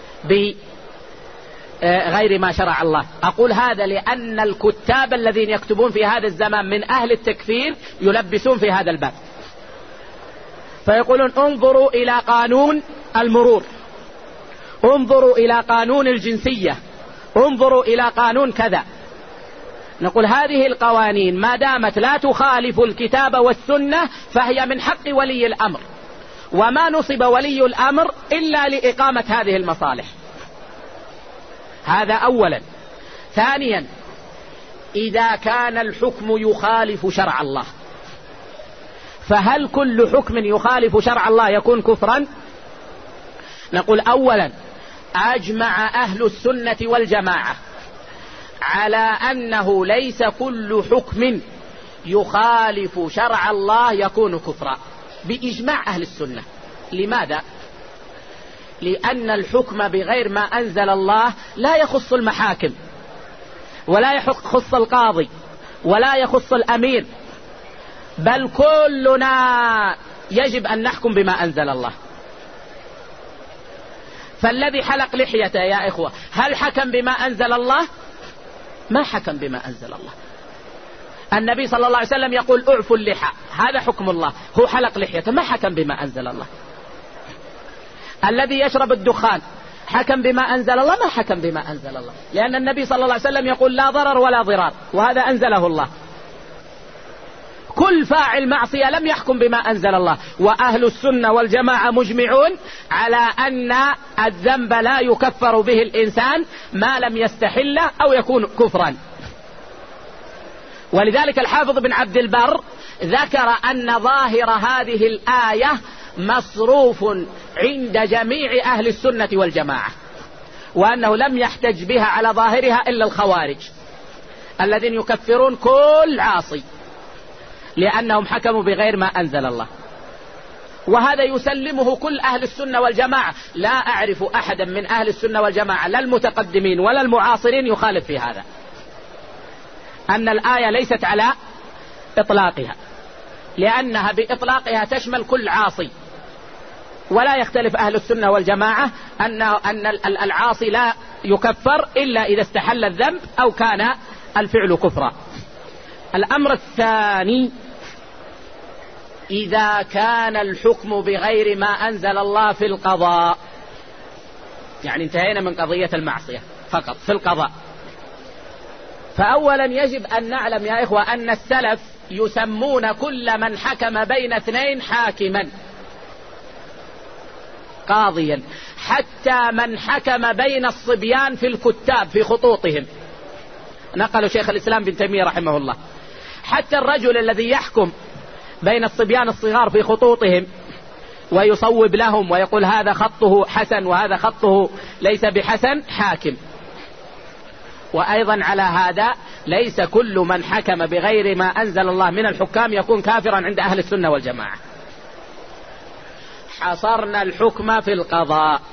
بغير ما شرع الله. أقول هذا لأن الكتاب الذين يكتبون في هذا الزمان من أهل التكفير يلبسون في هذا الباب، فيقولون انظروا إلى قانون المرور، انظروا إلى قانون الجنسية، انظروا إلى قانون كذا. نقول هذه القوانين ما دامت لا تخالف الكتاب والسنة فهي من حق ولي الأمر، وما نصب ولي الأمر إلا لإقامة هذه المصالح. هذا أولا. ثانيا إذا كان الحكم يخالف شرع الله، فهل كل حكم يخالف شرع الله يكون كفرا؟ نقول أولا أجمع أهل السنة والجماعة على أنه ليس كل حكم يخالف شرع الله يكون كفرا بإجماع أهل السنة. لماذا؟ لأن الحكم بغير ما أنزل الله لا يخص المحاكم ولا يخص القاضي ولا يخص الأمير، بل كلنا يجب أن نحكم بما أنزل الله. فالذي حلق لحيته يا إخوة هل حكم بما أنزل الله؟ ما حكم بما أنزل الله. النبي صلى الله عليه وسلم يقول اعفوا اللحى، هذا حكم الله، هو حلق لحيته ما حكم بما أنزل الله. الذي يشرب الدخان حكم بما أنزل الله؟ ما حكم بما أنزل الله، لأن النبي صلى الله عليه وسلم يقول لا ضرر ولا ضرار، وهذا أنزله الله. كل فاعل معصية لم يحكم بما أنزل الله. وأهل السنة والجماعة مجمعون على أن الذنب لا يكفر به الإنسان ما لم يستحله أو يكون كفرا. ولذلك الحافظ بن عبد البر ذكر أن ظاهر هذه الآية مصروف عند جميع أهل السنة والجماعة، وأنه لم يحتج بها على ظاهرها إلا الخوارج الذين يكفرون كل عاصي لأنهم حكموا بغير ما أنزل الله. وهذا يسلمه كل أهل السنة والجماعة، لا أعرف أحدا من أهل السنة والجماعة لا المتقدمين ولا المعاصرين يخالف في هذا، أن الآية ليست على إطلاقها، لأنها بإطلاقها تشمل كل عاصي. ولا يختلف أهل السنة والجماعة أن العاصي لا يكفر إلا إذا استحل الذنب أو كان الفعل كفرا. الأمر الثاني إذا كان الحكم بغير ما أنزل الله في القضاء، يعني انتهينا من قضية المعصية فقط في القضاء. فأولا يجب أن نعلم يا إخوة أن السلف يسمون كل من حكم بين اثنين حاكما قاضيا، حتى من حكم بين الصبيان في الكتاب في خطوطهم، نقل شيخ الإسلام بن تيمية رحمه الله، حتى الرجل الذي يحكم بين الصبيان الصغار في خطوطهم ويصوب لهم ويقول هذا خطه حسن وهذا خطه ليس بحسن حاكم. وأيضا على هذا ليس كل من حكم بغير ما أنزل الله من الحكام يكون كافرا عند أهل السنة والجماعة. حصرنا الحكم في القضاء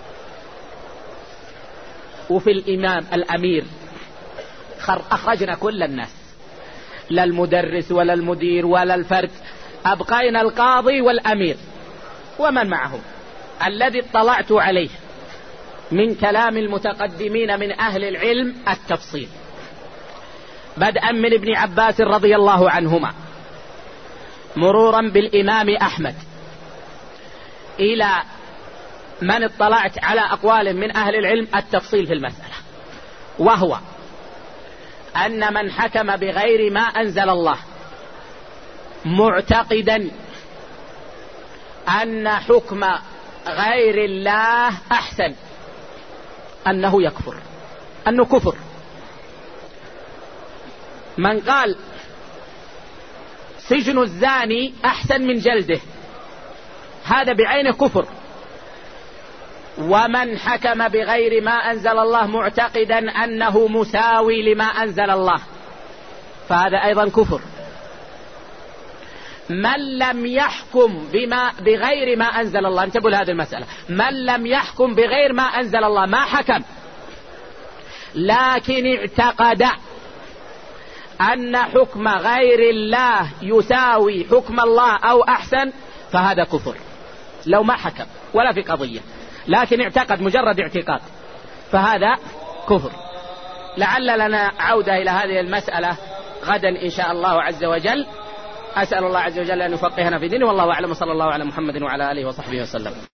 وفي الإمام الأمير، أخرجنا كل الناس، لا المدرس ولا المدير ولا الفرد، أبقينا القاضي والأمير ومن معهم. الذي اطلعت عليه من كلام المتقدمين من أهل العلم التفصيل، بدءا من ابن عباس رضي الله عنهما مرورا بالإمام أحمد إلى من اطلعت على أقوال من أهل العلم التفصيل في المسألة، وهو أن من حكم بغير ما أنزل الله معتقدا أن حكم غير الله أحسن أنه يكفر، أنه كفر. من قال سجن الزاني أحسن من جلده هذا بعينه كفر. ومن حكم بغير ما أنزل الله معتقدا أنه مساوي لما أنزل الله فهذا أيضا كفر. من لم يحكم بغير ما أنزل الله، انتبهوا لهذه المسألة، من لم يحكم بغير ما أنزل الله، ما حكم لكن اعتقد أن حكم غير الله يساوي حكم الله أو أحسن فهذا كفر. لو ما حكم ولا في قضية لكن اعتقد مجرد اعتقاد فهذا كفر. لعل لنا عودة إلى هذه المسألة غدا إن شاء الله عز وجل. أسأل الله عز وجل أن يفقهنا في دينه، والله أعلم، صلى الله على محمد وعلى آله وصحبه وسلم.